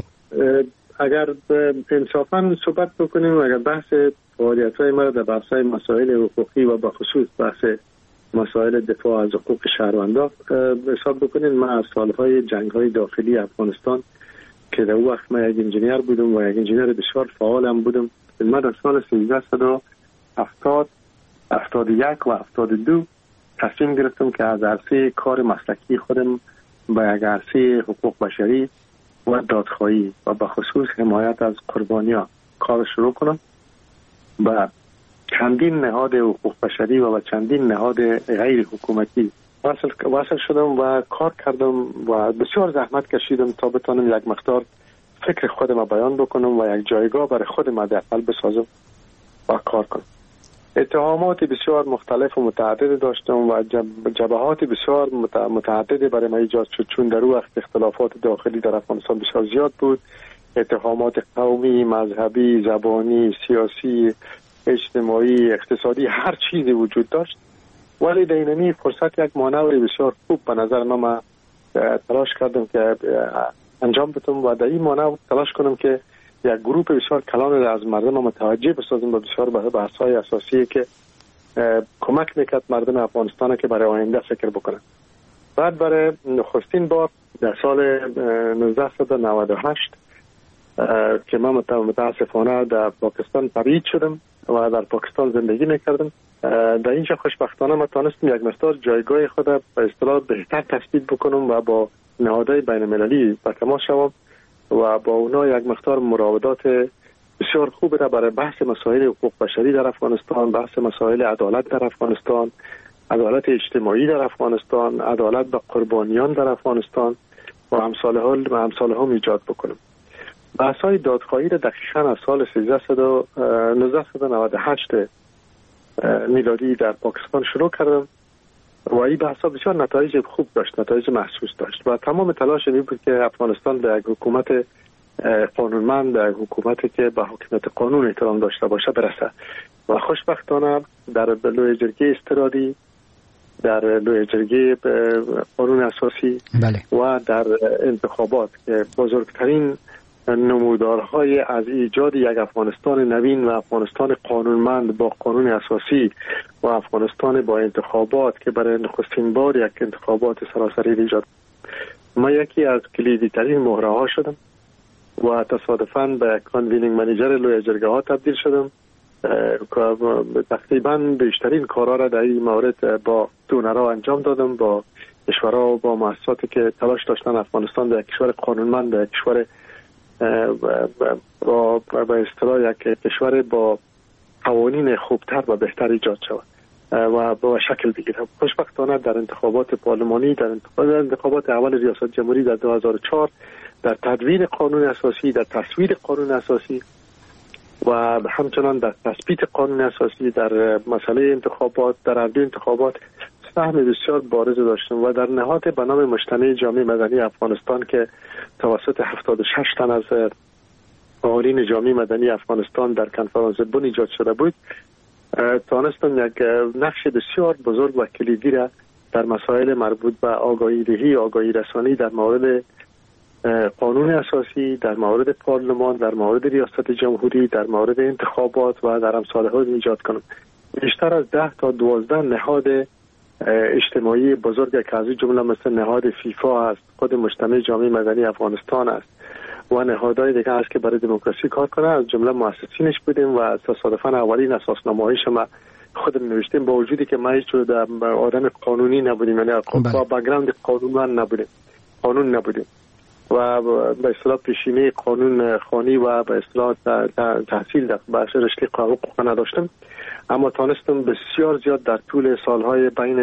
Speaker 8: اگر انصافاً صحبت بکنیم، اگر بحث فعالیت‌های ما در بحث مسائل حقوقی و بخصوص بحث مسائل دفاع از حقوق شهروندان حساب بکنیم، من از سالهای جنگ‌های داخلی افغانستان که در اون وقت من یک انجینیر بودم و یک انجینیر بسیار فعالم بودم، من در سال 1370 71 و 72 تصمیم گرفتم که از عرصه کار مسلکی خودم به یک عرصه حقوق بشری و دادخواهی و به خصوص حمایت از قربانیان کار شروع کنم. با چندین نهاد حقوق بشری و چندین نهاد غیر حکومتی وصل شدم و کار کردم و بسیار زحمت کشیدم تا بتونم یک مقدار فکر خودم بیان بکنم و یک جایگاه برای خودم حداقل بسازم و کار کنم. اتهامات بسیار مختلف و متعدد داشتم و جبهات بسیار متعدد برای من ایجاد شد، چون در وقت اختلافات داخلی در افغانستان بسیار زیاد بود. اتهامات قومی، مذهبی، زبانی، سیاسی، اجتماعی، اقتصادی، هر چیزی وجود داشت. ولی در اینمی فرصت یک مانوری بسیار خوب به نظر من تلاش کردم که انجام بدم و در این مانور تلاش کنم که یک گروه بسیار کلان از مردم متوجه بسازیم به بسیار بحث‌های اساسی که کمک میکرد مردم افغانستان که برای آینده فکر بکنن. بعد برای نخستین بار در سال 1998 که من متاسفانه در پاکستان تبعید شدم و در پاکستان زندگی میکردم، در اینجا خوشبختانه من تانستم یک مقدار جایگاه خود به اصطلاح بهتر تثبیت بکنم و با نهادهای بین المللی به تماس شوم و با اونا یک مقدار مراودات بسیار خوب را برای بحث مسائل حقوق بشری در افغانستان، بحث مسائل عدالت در افغانستان، عدالت اجتماعی در افغانستان، عدالت به قربانیان در افغانستان و امثالها ایجاد بکنم. بحث‌های دادخواهی را دقیقاً از سال 1998 میلادی در پاکستان شروع کردم و این بحث‌ها بسیار نتایج خوب داشت، نتایج محسوس داشت و تمام تلاش این بود که افغانستان به یک حکومت قانونمند، به یک حکومتی که به حاکمیت قانون احترام داشته باشه برسه و خوشبختانه در لوی جرگه استرادی، در لوی جرگه قانون اساسی و در انتخابات که بزرگترین نمودارهای از ایجاد یک افغانستان نوین و افغانستان قانونمند با قانون اساسی و افغانستان با انتخابات که برای نخستین بار یک انتخابات سراسری ایجاد، ما یکی از کلیدی ترین مهره ها شدم و تصادفاً به کانوینینگ منیجر لوی جرگه ها تبدیل شدم. تقریباً بیشترین کارها را در این مورد با دونرها انجام دادم، با کشورها و با مؤسساتی که تلاش داشتن افغانستان در کشور قانونمند، در کشور به اصطلاح یک کشور با قوانین خوبتر و بهتر ایجاد شود و با شکل بگیره. خوشبختانه در انتخابات پارلمانی، در انتخابات اول ریاست جمهوری در 2004، در تدوین قانون اساسی، در تصویب قانون اساسی و همچنان در تثبیت قانون اساسی، در مسئله انتخابات، در عرضه انتخابات سهم بسیار بارز داشتیم و در نهاد به نام مجتمع جامعه مدنی افغانستان که توسط 76 تن از فعالین جامعه مدنی افغانستان در کنفرانس بن ایجاد شده بود، توانستم یک نقش بسیار بزرگ و کلیدی را در مسائل مربوط به آگاهی دهی، آگاهی رسانی در مورد قانون اساسی، در مورد پارلمان، در مورد ریاست جمهوری، در مورد انتخابات و در امثال ها ایجاد کنم. بیشتر از 10 تا 12 نهاد اجتماعی بزرگ که از جمله مثل نهاد فیفا است، خود مجتمع جامعه مدنی افغانستان است و نهادهای دیگه است که برای دموکراسی کار کنه، از جمله مؤسسینش بودیم و تصادفاً اولین اساسنامه‌هایش ما خودم نوشتیم، با وجودی که ما هیچ آدم قانونی نبودیم، یعنی با بک‌گراند قانون نبودیم و به اصطلاح پیشینه قانون خوانی و به اصطلاح تحصیل در بخش رشته حقوق نداشتم، اما تانستم بسیار زیاد در طول سالهای بین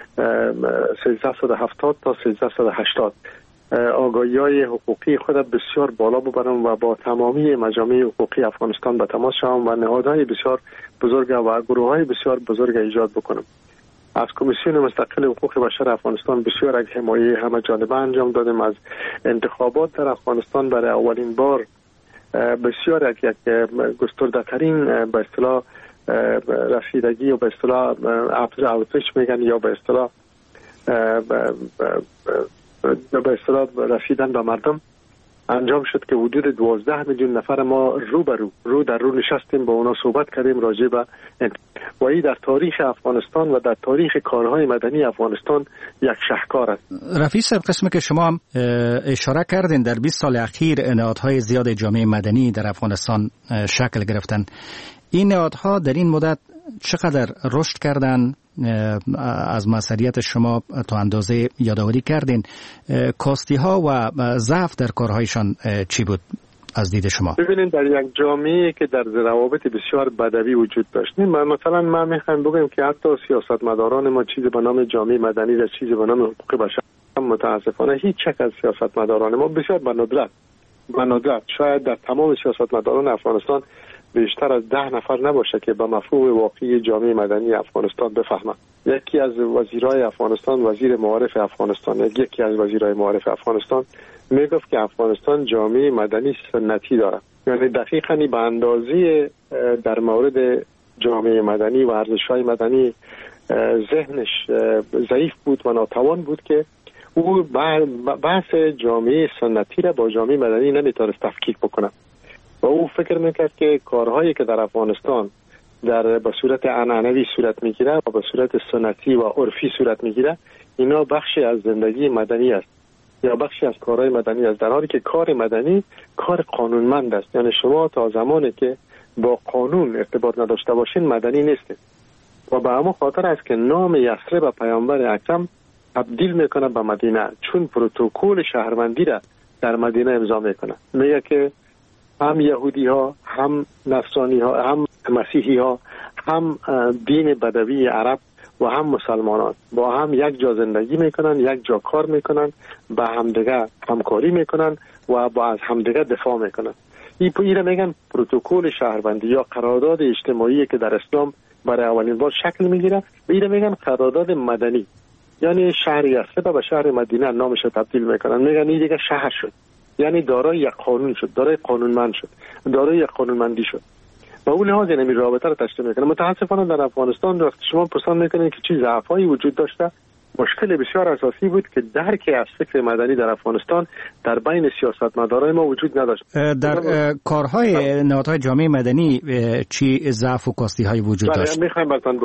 Speaker 8: 1370 تا 1380 آگاهی‌های حقوقی خود بسیار بالا ببرم و با تمامی مجامع حقوقی افغانستان به تماس شوم و نهادهای بسیار بزرگ و گروه‌های بسیار بزرگ ایجاد بکنم. از کمیسیون مستقل حقوق بشر افغانستان بسیار یک حمایه همه جانبه انجام دادیم. از انتخابات در افغانستان برای اولین بار بسیار یک گسترده‌ترین به اصطلاح رسیدگی و به اصطلاح افزایش میگن یا به اصطلاح رسیدن به مردم انجام شد که حدود 12 میلیون نفر ما رو در رو نشستیم، با اونا صحبت کردیم راجع به و این در تاریخ افغانستان و در تاریخ کارهای مدنی افغانستان یک شاهکار است.
Speaker 7: رفیع صاحب، قسمی که شما هم اشاره کردین در 20 سال اخیر نهادهای زیاد جامعه مدنی در افغانستان شکل گرفتن. این نهادها در این مدت چقدر رشد کردن؟ از مسئولیت شما تا اندازه یادآوری کردین، کاستی ها و ضعف در کارهایشان چی بود از دید شما؟
Speaker 8: ببینید، در یک جامعه که در روابط بسیار بدوی وجود داشت، مثلا ما میخوایم بگیم که حتی سیاستمداران ما چیزی به نام جامعه مدنی و چیزی به نام حقوق بشر، متاسفانه هیچ یک از سیاستمداران ما بسیار به ندرت شاید در تمام سیاستمداران افغانستان بیشتر از 10 نفر نباشه که به مفهوم واقعی جامعه مدنی افغانستان بفهمند. یکی از وزیرای افغانستان، وزیر معارف افغانستان، یکی از وزیرای معارف افغانستان میگفت که افغانستان جامعه مدنی سنتی داره، یعنی دقیقاً به اندازه در مورد جامعه مدنی و ارزش‌های مدنی ذهنش ضعیف بود و ناتوان بود که او بحث جامعه سنتی را با جامعه مدنی نمیتونست تفکیک بکنه و او فکر میکرد که کارهایی که در افغانستان به صورت عنعنوی صورت میگیره و به صورت سنتی و عرفی صورت میگیره، اینا بخشی از زندگی مدنی است یا بخشی از کارهای مدنی است، در حالی که کار مدنی کار قانونمند است. یعنی شما تا زمانی که با قانون ارتباط نداشته باشین مدنی نیستید و به همون خاطر است که نام یثرب پیامبر اکرم تبدیل میکنه به مدینه، چون پروتکل شهروندی را در مدینه امضا میکنه. میگه که هم یهودی ها، هم نصرانی ها، هم مسیحی ها، هم دین بدوی عرب و هم مسلمانان با هم یک جا زندگی میکنن، یک جا کار میکنن، با همدیگه همکاری میکنن و با از همدیگه دفاع میکنن. این را میگن پروتکل شهروندی یا قرارداد اجتماعی که در اسلام برای اولین بار شکل میگیره. این را میگن قرارداد مدنی، یعنی شهر یثرب به شهر مدینه نامش تبدیل میکنن، میگن این دیگه شهر شد، یعنی دارای یک قانون شد، دارای قانونمند شد، دارای یک قانونمندی شد و اون لحاظ این رابطه رو تشریح میکنه. متاسفانه در افغانستان وقتی شما پرسان میکنید که چه ضعفایی وجود داشته، مشکل بسیار اساسی بود که درک از فکر مدنی در افغانستان در بین سیاستمدارای ما وجود نداشت.
Speaker 7: در کارهای نهادهای جامعه مدنی چی ضعف و کاستی های وجود داشت؟
Speaker 8: میخوایم براتون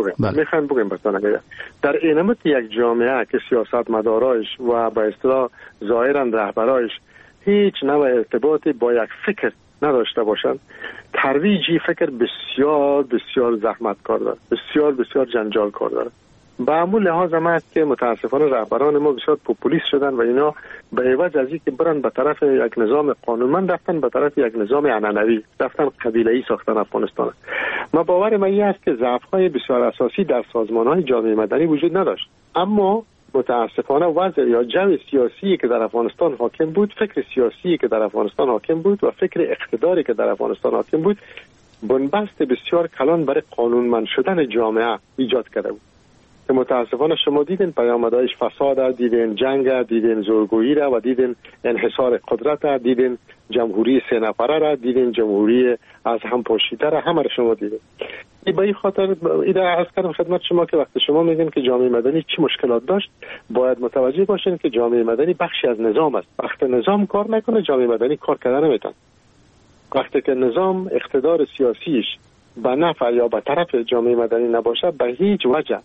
Speaker 8: بگم. در اینمت یک جامعه که سیاستمدارایش و به اصطلاح ظاهرا رهبرایش هیچ نوع ارتباطی با یک فکر نداشته باشند، ترویجی فکر بسیار بسیار زحمت کار داره، بسیار بسیار جنجال کار داره. به همون لحاظ هم است که متاسفانه رهبران ما بسیار پوپولیست شدن و اینا به عوض از اینکه برن به طرف یک نظام قانونمند رفتن به طرف یک نظام عنعنوی، رفتن قبیله‌ای ساختن افغانستان. ما باور من این است که ضعف‌های بسیار اساسی در سازمان‌های جامعه مدنی وجود نداشت، اما متاسفانه وضع یا جو سیاسی که در افغانستان حاکم بود، فکر سیاسی که در افغانستان حاکم بود و فکر اقتداری که در افغانستان حاکم بود بنبست بسیار کلان برای قانونمند شدن جامعه ایجاد کرده بود. که متاسفانه شما دیدین پیامدهایش فساد، دیدین جنگ، دیدین زورگویی را و دیدین انحصار قدرت را، دیدین جمهوری 3 نفره را، دیدین جمهوری از هم پاشیده را، همه را شما دیدین. به این خاطر ایده عرض کردم خدمت شما که وقتی شما میگین که جامعه مدنی چی مشکلات داشت، باید متوجه باشین که جامعه مدنی بخشی از نظام است. وقتی نظام کار نکنه جامعه مدنی کار کردن نمیتونه. وقتی که نظام اقتدار سیاسیش به نفع یا به طرف جامعه مدنی نباشه به هیچ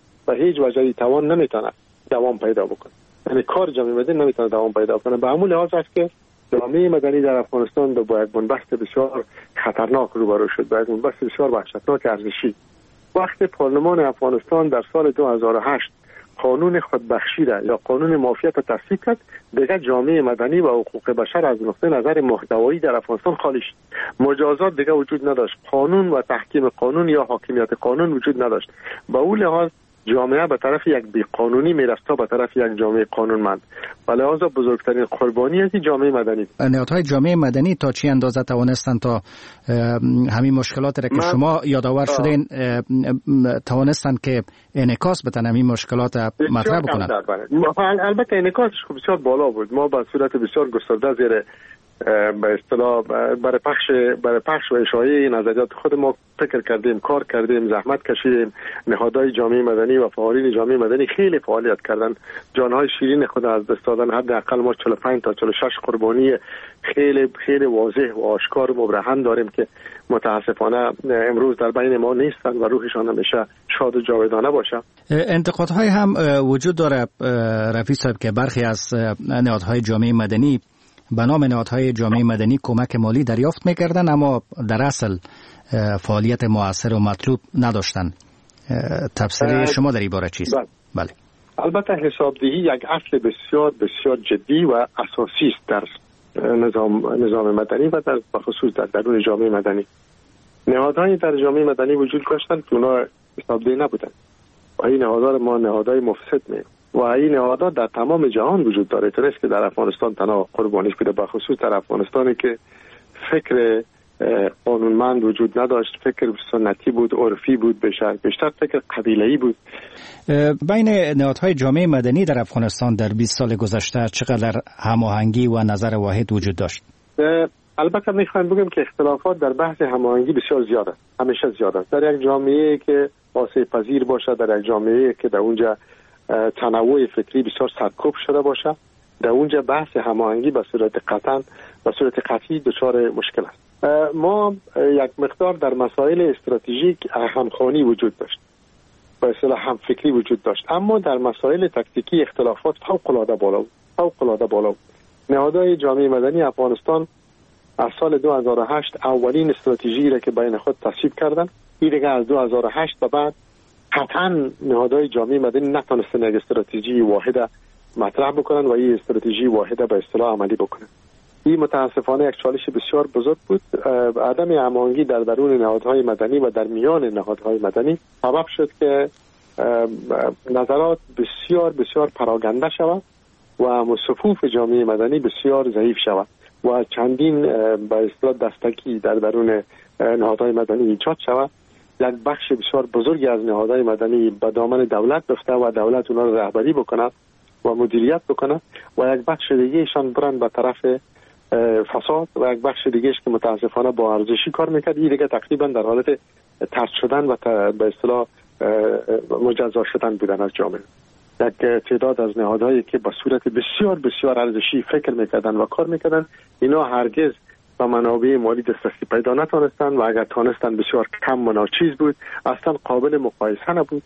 Speaker 8: وجه توان نمیتونه دوام پیدا بکنه. یعنی کار جامعه مدنی نمیتونه دوام پیدا کنه. به همون لحاظ است که جامعه مدنی در افغانستان با یک بنبست بسیار خطرناک روبرو شد، با یک بنبست بسیار وحشتناک ارزشی. وقتی پارلمان افغانستان در سال 2008 قانون خودبخشی را یا قانون مافیات را تصویب کرد، دیگر جامعه مدنی و حقوق بشر از نقطه نظر محتوایی در افغانستان خالی شد. مجازات دیگر وجود نداشت، قانون و تحکیم قانون یا حاکمیت قانون وجود نداشت. با اون لحاظ جامعه به طرف یک بی‌قانونی میرفت تا به طرف یک جامعه قانونمند. و لحاظا بزرگترین قربانی از جامعه مدنی،
Speaker 7: نهادهای جامعه مدنی تا چی اندازه توانستند تا همین مشکلات را که شما یادآور شدین توانستند که انعکاس بدن همین مشکلات مطرح بکنند؟
Speaker 8: البته انعکاسش بسیار بالا بود. ما به صورت بسیار گسترده زیر به اصطلاح برای پخش و اشاعه نظریات خود ما فکر کردیم، کار کردیم، زحمت کشیدیم. نهادهای جامعه مدنی و فعالین جامعه مدنی خیلی فعالیت کردن، جانهای شیرین خود از دست دادن. حداقل ما 45 تا 46 قربانی خیلی خیلی واضح و آشکار و مبرهن داریم که متاسفانه امروز در بین ما نیستن و روحشان همیشه شاد و جاودانه باشه.
Speaker 7: انتقادهای هم وجود داره رفیع صاحب که برخی از نهادهای جامعه مدنی به نام نهادهای جامعه مدنی کمک مالی دریافت می‌کردند اما در اصل فعالیت مؤثر و مطلوب نداشتند. تفسیر شما در این باره چیست؟
Speaker 8: بله. البته حسابدهی یک اصل بسیار بسیار جدی و اساسی است در نظام مدنی و در بخصوص در درون جامعه مدنی. نهادهایی در جامعه مدنی وجود داشتند که اونا حسابدهی نبودند. و این نهادها ما نهادهای مفسد میگیم. و این نهادها در تمام جهان وجود داره. تو نیست که در افغانستان تنها قربانیش بوده، بخصوص در افغانستانی که فکر قانونمند وجود نداشت، فکر سنتی بود، عرفی بود، بیشتر فکر قبیله‌ای بود.
Speaker 7: بین نهادهای جامعه مدنی در افغانستان در 20 سال گذشته چقدر هماهنگی و نظر واحد وجود داشت؟
Speaker 8: البته میخوایم بگم که اختلافات در بحث هماهنگی بسیار زیاد است، همیشه زیاد است. در یک جامعه که آسیب پذیر باشه، در یک جامعه که در اونجا تنوع فکری بسیار سرکوب شده باشه، در اونجا بحث هماهنگی به صورت قطعی دچار مشکل است. ما یک مقدار در مسائل استراتژیک همخوانی وجود داشت، به اصطلاح هم فکری وجود داشت، اما در مسائل تکتیکی اختلافات فوق‌العاده بالا بود. نهادهای جامعه مدنی افغانستان از سال 2008 اولین استراتژی را که بین خود تصویب کردند، این دیگه از 2008 به بعد قطعا نهادهای جامعه مدنی نتونستن یک استراتژی واحده مطرح بکنن و این استراتژی واحده به اصطلاح عملی بکنن. این متاسفانه یک چالش بسیار بزرگ بود. عدم هماهنگی در درون نهادهای مدنی و در میان نهادهای مدنی سبب شد که نظرات بسیار پراگنده شود و صفوف جامعه مدنی بسیار ضعیف شود و چندین به اصطلاح دستکی در درون نهادهای مدنی ایجاد شود. یک بخش بسیار بزرگی از نهادهای مدنی به دامن دولت بفته و دولت اونا رو رهبری بکنه و مدیریت بکنه و یک بخش دیگه ایشان برن به طرف فساد و یک بخش دیگهش که متاسفانه با ارزشی کار میکرد. این دیگه تقریبا در حالت طرد شدن و به اصطلاح مجزا شدن بودن از جامعه. یک تعداد از نهادهایی که با صورت بسیار ارزشی فکر میکردن و کار میکردن، اینا هرگز و منابع مالی دسترسی پیدا نتونستن و اگر تونستن بسیار کم و ناچیز بود، اصلا قابل مقایسه نبود.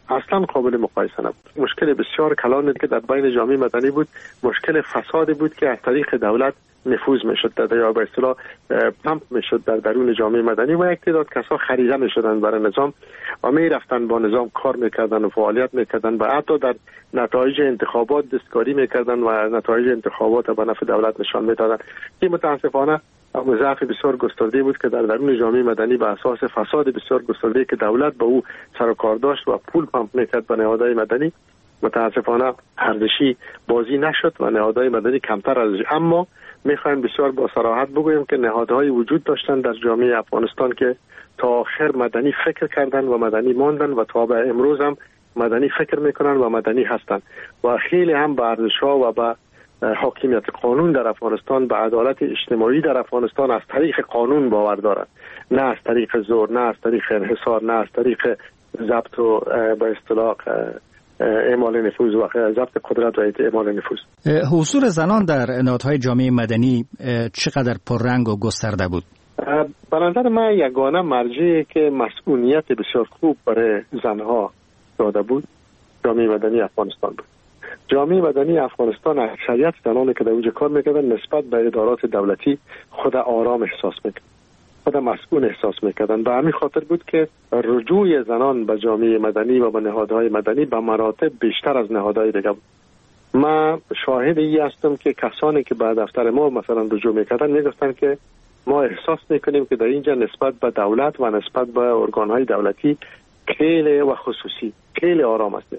Speaker 8: مشکل بسیار کلانی که در بین جامعه مدنی بود، مشکل فسادی بود که از طریق دولت نفوذ میشد یا به اصطلاح پمپ میشد در درون جامعه مدنی و یک تعداد کسا خریده میشدن برای نظام و میرفتن با نظام کار میکردن و فعالیت میکردن و حتی در نتایج انتخابات دستکاری میکردن و نتایج انتخابات به نفع دولت نشان میدادن. این متاسفانه ضعف بسیار گسترده بود که در درون جامعه مدنی به اساس فساد بسیار گسترده که دولت به او سر و کار داشت و پول پمپ میکرد به نهادهای مدنی، متاسفانه ارزشی بازی نشد و نهادهای مدنی کمتر ارزش. اما میخوایم بسیار با صراحت بگوییم که نهادهای وجود داشتن در جامعه افغانستان که تا آخر مدنی فکر کردن و مدنی ماندن و تا به امروز هم مدنی فکر میکنن و مدنی هستن و خیلی هم به ارزش‌ها و به حاکمیت قانون در افغانستان، به عدالت اجتماعی در افغانستان از طریق قانون باور دارند، نه از طریق زور، نه از طریق انحصار، نه از طریق ضبط و به اصطلاح اعمال نفوذ و ضبط قدرت و اعمال نفوذ.
Speaker 7: حضور زنان در نهادهای جامعه مدنی چقدر پررنگ و گسترده بود؟
Speaker 8: به نظر من یگانه مرجعی که مسئولیت بسیار خوب برای زنها داده بود جامعه مدنی افغانستان بود. جامعه مدنی افغانستان اکثریت زنانی که در اونجا کار میکردن نسبت به ادارات دولتی خود آرام احساس میکردن، خود مسئول احساس میکردن. به همین خاطر بود که رجوع زنان به جامعه مدنی و به نهادهای مدنی به مراتب بیشتر از نهادهای دیگه بود. من شاهد ای هستم که کسانی که به دفتر ما مثلا رجوع میکردن میگفتن که ما احساس میکنیم که در اینجا نسبت به دولت و نسبت به ارگانهای دولتی خیلی و خصوصی خیلی آرام است.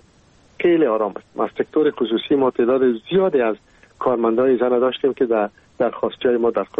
Speaker 8: از سکتور خصوصی ما تعداد زیادی از کارمندای زن داشتیم که در درخواست‌های ما در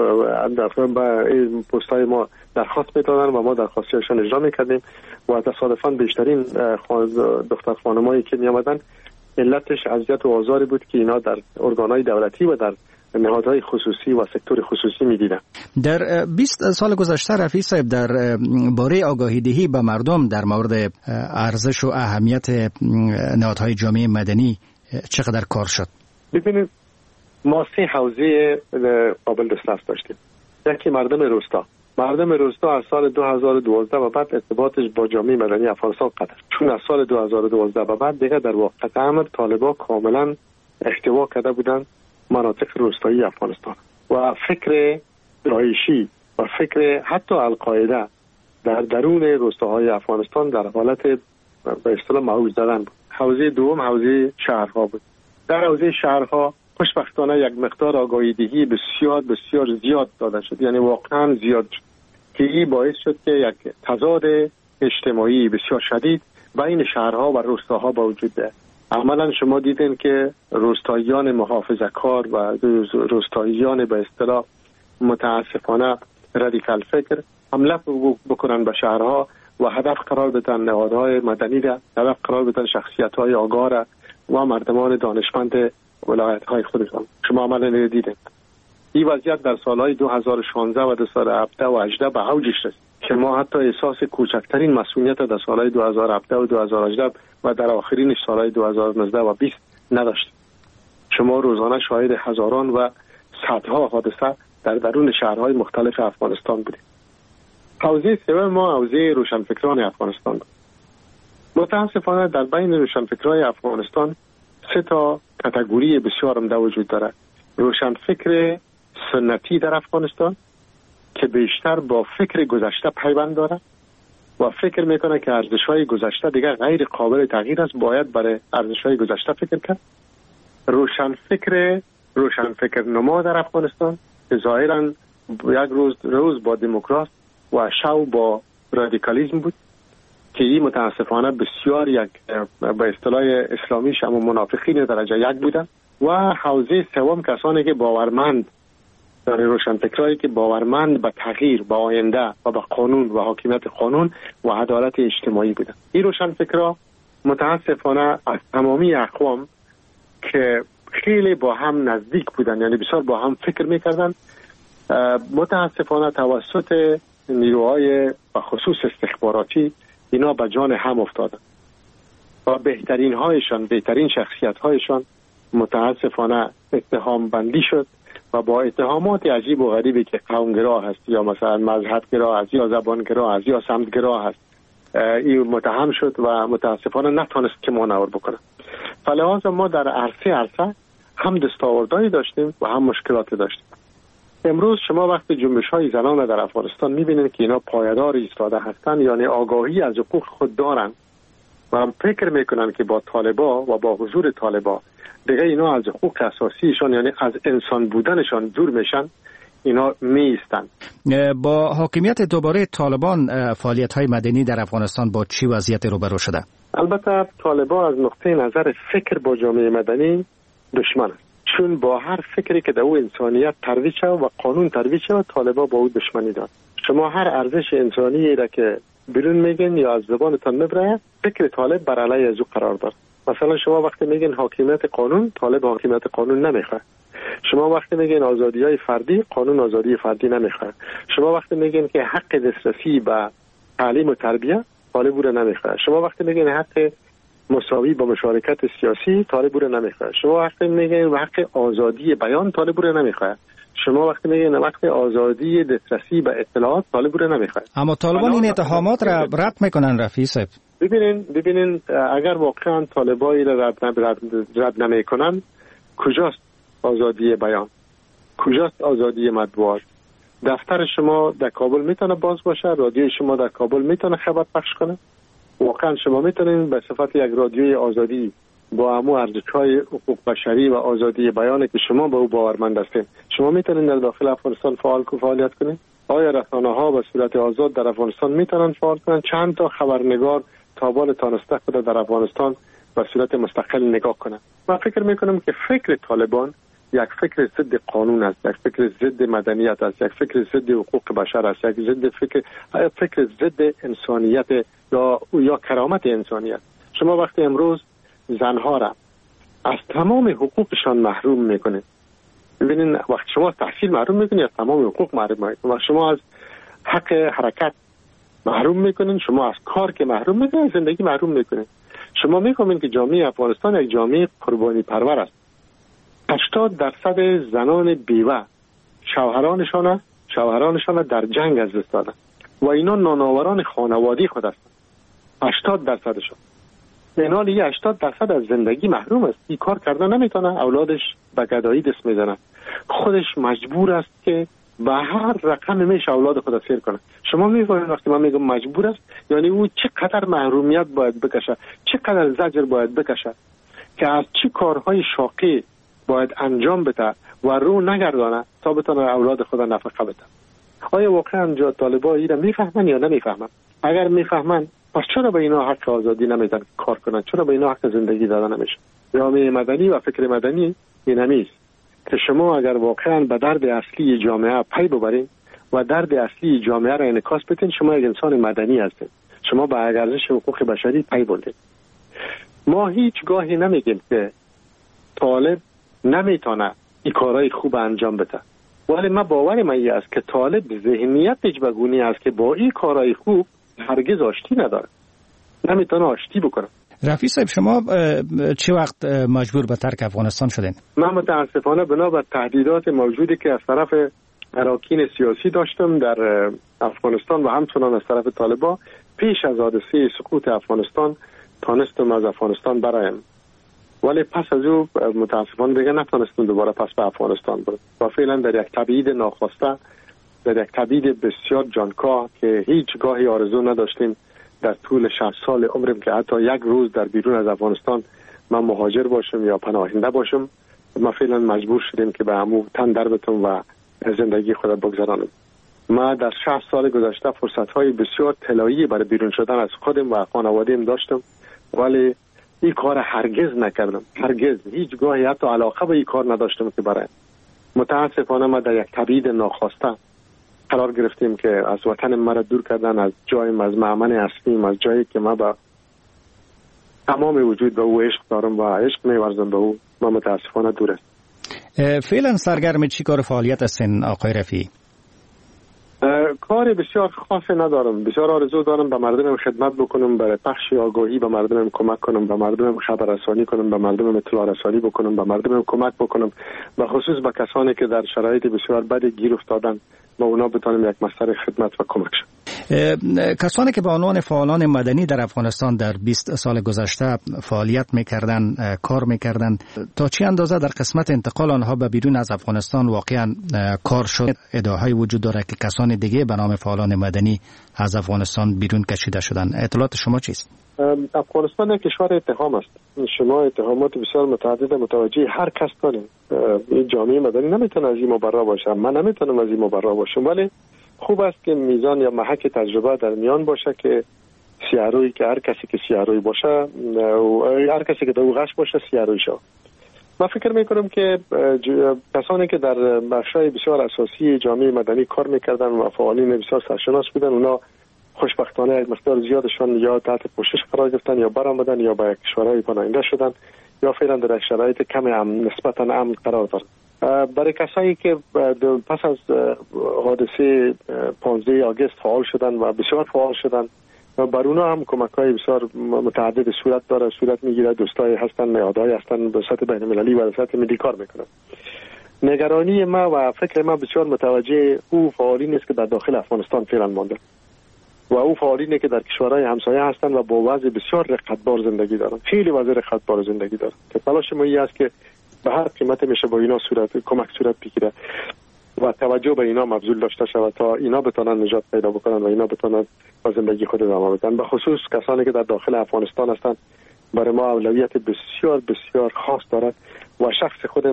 Speaker 8: پست‌های ما درخواست می‌دادن و ما درخواست‌هاشون اجرا می‌کردیم و تصادفاً بیشترین دختر خانمایی که می‌آمدن علتش اذیت و آزاری بود که اینا در ارگان‌های دولتی و در نهادهای خصوصی و سکتور خصوصی می‌دیدن.
Speaker 7: در 20 سال گذشته رفیع صاحب در باره آگاهی دهی به مردم در مورد ارزش و اهمیت نهادهای جامعه مدنی چقدر کار شد؟
Speaker 8: ببینید ما 3 حوزه قابل دسترس داشتیم. یکی مردم روستا از سال 2012 و بعد ارتباطش با جامعه مدنی افغانستان قطع، چون از سال 2012 و بعد دیگه در واقع امر طالبان کاملا احتوا کرده بودن مناطق روستایی افغانستان و فکر داعشی و فکر حتی القاعده در درون روستاهای افغانستان در حالت به اصطلاح معوج زدن بود. حوزه دوم حوزه شهرها بود. در حوزه شهرها خوشبختانه یک مقدار آگاهی دهی بسیار زیاد داده شد، یعنی واقعا زیاد شد که این باعث شد که یک تضاد اجتماعی بسیار شدید بین شهرها و روستاها با وجود بیاید. عملا شما دیدین که روستاییان محافظه‌کار و روستاییان به اصطلاح متاسفانه رادیکال فکر حمله بکنن به شهرها و هدف قرار بدن نهادهای مدنی را، هدف قرار بدن شخصیت‌های آگاه را و مردمان دانشمند ولایت‌های خودشان. شما عملا دیدین این وضعیت در سالهای 2016 و 2017 و 2018 به اوجش رسید که ما حتی احساس کوچکترین مسئولیت در سالهای 2017 و 2018 و در آخرین سالهای 2019 و 20 نداشتیم. شما روزانه شاهد هزاران و صدها حادثه در درون شهرهای مختلف افغانستان بودیم. حوزه سوم ما حوزه روشنفکران افغانستان بود. متاسفانه در بین روشنفکران افغانستان 3 کاتگوری بسیار عمده وجود دارد. روشنفکر سنتی در افغانستان که بیشتر با فکر گذشته پیوند دارد و فکر میکنه که ارزش‌های گذشته دیگر غیر قابل تغییر است، باید برای ارزش‌های گذشته فکر کرد. روشنفکر نما در افغانستان که ظاهراً یک روز با دموکراسی و شو با رادیکالیسم بود که این متاسفانه بسیار یک به اصطلاح اسلامیش اما منافقین درجه 1 بودن. و حوزه سوم کسانی که باورمند در روشنفکرایی که باورمند به تغییر، به آینده و به قانون و حاکمیت قانون و عدالت اجتماعی بودن. این روشنفکرها متاسفانه از تمامی اقوام که خیلی با هم نزدیک بودن، یعنی بسیار با هم فکر میکردن، متاسفانه توسط نیروهای و خصوص استخباراتی اینا به جان هم افتادن و بهترین شخصیت هایشان متاسفانه اتهام بندی شد و با اتهامات عجیب و غریبی که قومگرا هست یا مثلا مذهبگرا هست یا زبانگرا هست یا سمتگرا هست این متهم شد و متاسفانه نتونست که مانور بکنه. فلذا ما در عرصه هم دستاوردهایی داشتیم و هم مشکلاتی داشتیم. امروز شما وقتی جنبش‌های زنان در افغانستان می‌بینید که اینا پایدار ایستاده هستند، یعنی آگاهی از حقوق خود دارن و فکر میکنن که با طالبا و با حضور طالبا دیگه اینا از حقوق اساسیشان یعنی از انسان بودنشان دور میشن، اینا میستن.
Speaker 7: با حاکمیت دوباره طالبان فعالیت‌های مدنی در افغانستان با چی وضعیت روبرو شده؟
Speaker 8: البته طالبان از نقطه نظر فکر با جامعه مدنی دشمن است، چون با هر فکری که در او انسانیت ترویج شد و قانون ترویج شد طالبان با او دشمنی دارد. شما هر ارزش انسانی را که بیرون میگن یا از زبانتان میبره، فکر طالب بر علیه از او قرار دارد. مثلا شما وقتی میگن حاکمیت قانون، طالب حاکمیت قانون نمیخواد. شما وقتی میگن آزادی‌های فردی، قانون آزادی فردی نمیخواد. شما وقتی میگن که حق دسترسی به تعلیم و تربیت، طالب او را نمیخواد. شما وقتی میگن حق مساوی با مشارکت سیاسی، طالب او را نمیخواد. شما وقتی میگن حق آزادی بیان، طالب او را نمیخواد. شما وقتی میگن وقت آزادی دسترسی به اطلاعات، طالب او را نمیخواد.
Speaker 7: اما طالبان این اتهامات را رد میکنن رفیع صاحب.
Speaker 8: ببینین اگر واقعا طالبایی را رد نمیکنن، کجاست آزادی بیان؟ کجاست آزادی مطبوعات؟ دفتر شما در کابل میتونه باز باشه، رادیوی شما در کابل میتونه خبر پخش کنه. واقعا شما میتونین به صفت یک رادیوی آزادی با همو ارزش‌های حقوق بشری و آزادی بیان که شما به او باورمند هستین، شما میتونین در داخل افغانستان فعالیت کنین؟ آیا رسانه‌ها به صورت آزاد در افغانستان میتونن فعال کنن؟ چند تا خبرنگار تابال تانسته خود در افغانستان به صورت مستقل نگاه کنن؟ من فکر میکنم که فکر طالبان یک فکر ضد قانون است، یک فکر ضد مدنیت است، یک فکر ضد حقوق بشر است، یک فکر ضد انسانیت یا کرامت انسانیت. شما وقتی امروز زنها را از تمام حقوقشان محروم میکنید، ببینید وقتی شما تحصیل محروم میکنید از تمام حقوق محروم میکنید، وقتی شما از حق حرکت محروم میکنید، شما از کار که محروم میکنید، از زندگی محروم میکنید. شما میفهمید که جامعه افغانستان یک جامعه قربانی پرور است. 80% زنان بیوه شوهرانشان در جنگ از دست دادند و اینا نانآوران خانوادی خود هستند. 80%شان. این حال یه 80% از زندگی محروم است. این کار کردن نمیتونه، اولادش به گدایی دست میزنه، خودش مجبور است که به هر رقم میشه اولاد خود سیر کنه. شما میفهمید وقتی من میگم مجبور است یعنی او چقدر محرومیت باید بکشه، چقدر زجر باید بکشه که از چه کارهای شاقی باید انجام بده و رو نگردانه تا بتونه اولاد خود نفقه بده. آیا واقعا طالبان اینا میفهمن یا نمیفهمن؟ اگر میفهمن پس چرا به اینا حق آزادی نمیدن کار کنن؟ چرا به اینا حق زندگی داده نمیشه؟ جامعه مدنی و فکر مدنی این همیست که شما اگر واقعا به درد اصلی جامعه پی ببرین و درد اصلی جامعه را انعکاس بدین، شما یک انسان مدنی هستید، شما به ارزش حقوق بشری پی بردید. ما هیچ گاهی نمیگیم که طالب نمیتونه این کارهای خوب انجام بده، ولی من باورم این است که طالب ذهنیتش بگونی است که با این کارهای خوب هرگز آشتی نداره، نمیتونه آشتی بکنه.
Speaker 7: رفیع صاحب شما چه وقت مجبور به ترک افغانستان شدین؟
Speaker 8: من متاسفانه بنابر تهدیدات موجودی که از طرف اراکین سیاسی داشتم در افغانستان و همچنان از طرف طالبان، پیش از حادثه سقوط افغانستان تانستم از افغانستان برایم، ولی پس از او متاسفانه دیگه نتونستم دوباره پس به افغانستان برم و فعلا در یک تبعید ناخواسته، در یک تبعید بسیار جانکاه که هیچ گاهی آرزو نداشتیم در طول 60 سال عمرم که حتی یک روز در بیرون از افغانستان من مهاجر باشم یا پناهنده باشم. ما فعلا مجبور شدیم که به همو تن در بتم و زندگی خود بگذرانم. ما در 60 سال گذشته فرصت‌های بسیار طلایی برای بیرون شدن از خودم و خانواده‌ام داشتم، ولی این کار هرگز نکردم، هرگز هیچ گاهی حتی علاقه به این کار نداشتم که برای. متاسفانه ما در یک تبعید ناخواسته قرار گرفتیم که از وطن مرا دور کردن، از جایم، از معمن اصلیم، از جایی که ما با تمام وجود به او عشق دارم و عشق می‌ورزم به او، ما متاسفانه دور است.
Speaker 7: فعلا سرگرم چی کار فعالیت هستین آقای رفیعی؟
Speaker 8: کار بسیار خاصی ندارم. بسیار آرزو دارم به مردم خدمت بکنم، برای پخش آگاهی به مردم کمک کنم، به مردم خبررسانی کنم، به مردم اطلاع رسانی بکنم، به مردم کمک بکنم، به خصوص به کسانی که در شرایط بسیار بد گیر افتادن ما اونا بتونیم یک مصدر خدمت و کمک شد.
Speaker 7: کسانی که به عنوان فعالان مدنی در افغانستان در 20 سال گذشته فعالیت میکردن، کار میکردن، تا چه اندازه در قسمت انتقال آنها به بیرون از افغانستان واقعا کار شد؟ ادعاهای وجود داره که کسان دیگه به نام فعالان مدنی از افغانستان بیرون کشیده شدن. اطلاعات شما چیست؟
Speaker 8: افغانستان یک کشور اتهام است. شما اتهامات بسیار متعدد متوجه هر کس دارین. این جامعه مدنی نمیتونه از این مبرا باشه، من نمیتونم از این مبرا باشم، ولی خوب است که میزان یا محک تجربه در میان باشه که سیارویی که هر کسی که سیارویی باشه و هر کسی که دوغش باشه سیارویی شد. من فکر میکنم که کسانی که در بخشای بسیار اساسی جامعه مدنی کار میکردن و فعالین بسیار سرشناس بودن، اونا خوشبختانه یک مقدار زیادشان یا تحت پوشش قرار گرفتن یا برآمدن یا به کشورهای پناهنده شدن یا فعلا در شرایط کم نسبتا امن قرار دارن. برای کسایی که پس از حادثه 15 آگوست فعال شدن و بسیار فعال شدن، بر اونا هم کمک‌های بسیار متعدد صورت میگیره. دوستای هستن، نهادهای هستن به سطح بین‌المللی و سطح ملی کار میکنن. نگرانی ما و فکر ما بسیار متوجه او فعالین است که در داخل افغانستان فعلا مانده و او فعالینه که در کشورهای همسایه هستن و با وضع بسیار رقتبار زندگی دارن، خیلی وضع رقتبار زندگی دارن که تلاش ما این است که به هر قیمت میشه با اینا کمک صورت بگیره و توجه به اینا مبذول داشته شود تا اینا بتونن نجات پیدا بکنن و اینا بتونن با زندگی خود ادامه بدن. به خصوص کسانی که در داخل افغانستان هستن برای ما اولویت بسیار بسیار خاص دارد و شخص خودم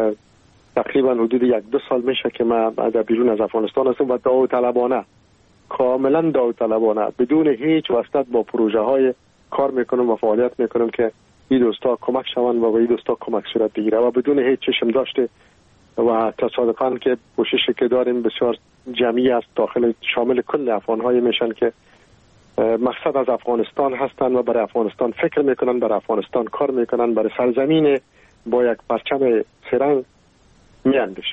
Speaker 8: تقریبا حدود 1-2 سال میشه که ما در بیرون از افغانستان هستم و داوطلبانه، کاملا داوطلبانه بدون هیچ واسطه با پروژه های کار میکنم و فعالیت میکنم که این دوستا کمک شوند و این دوستا کمک صورت بگیره و بدون هیچ چشم داشته و تصادفاً که کوششی که داریم بسیار جمعی است داخل شامل کل افغان‌های میشن که مقصد از افغانستان هستن و برای افغانستان فکر میکنن، برای افغانستان کار میکنن، برای سرزمین با یک پرچم سرنگ میاندیشن.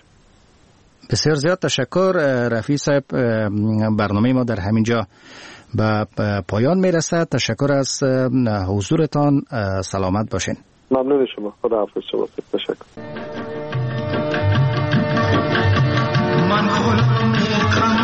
Speaker 7: بسیار زیاد تشکر رفیع صاحب. برنامه ما در همینجا به پایان میرسد. تشکر از حضورتان. سلامت باشین.
Speaker 8: ممنون شما. خدا حافظ شما. تشکر.
Speaker 9: من خود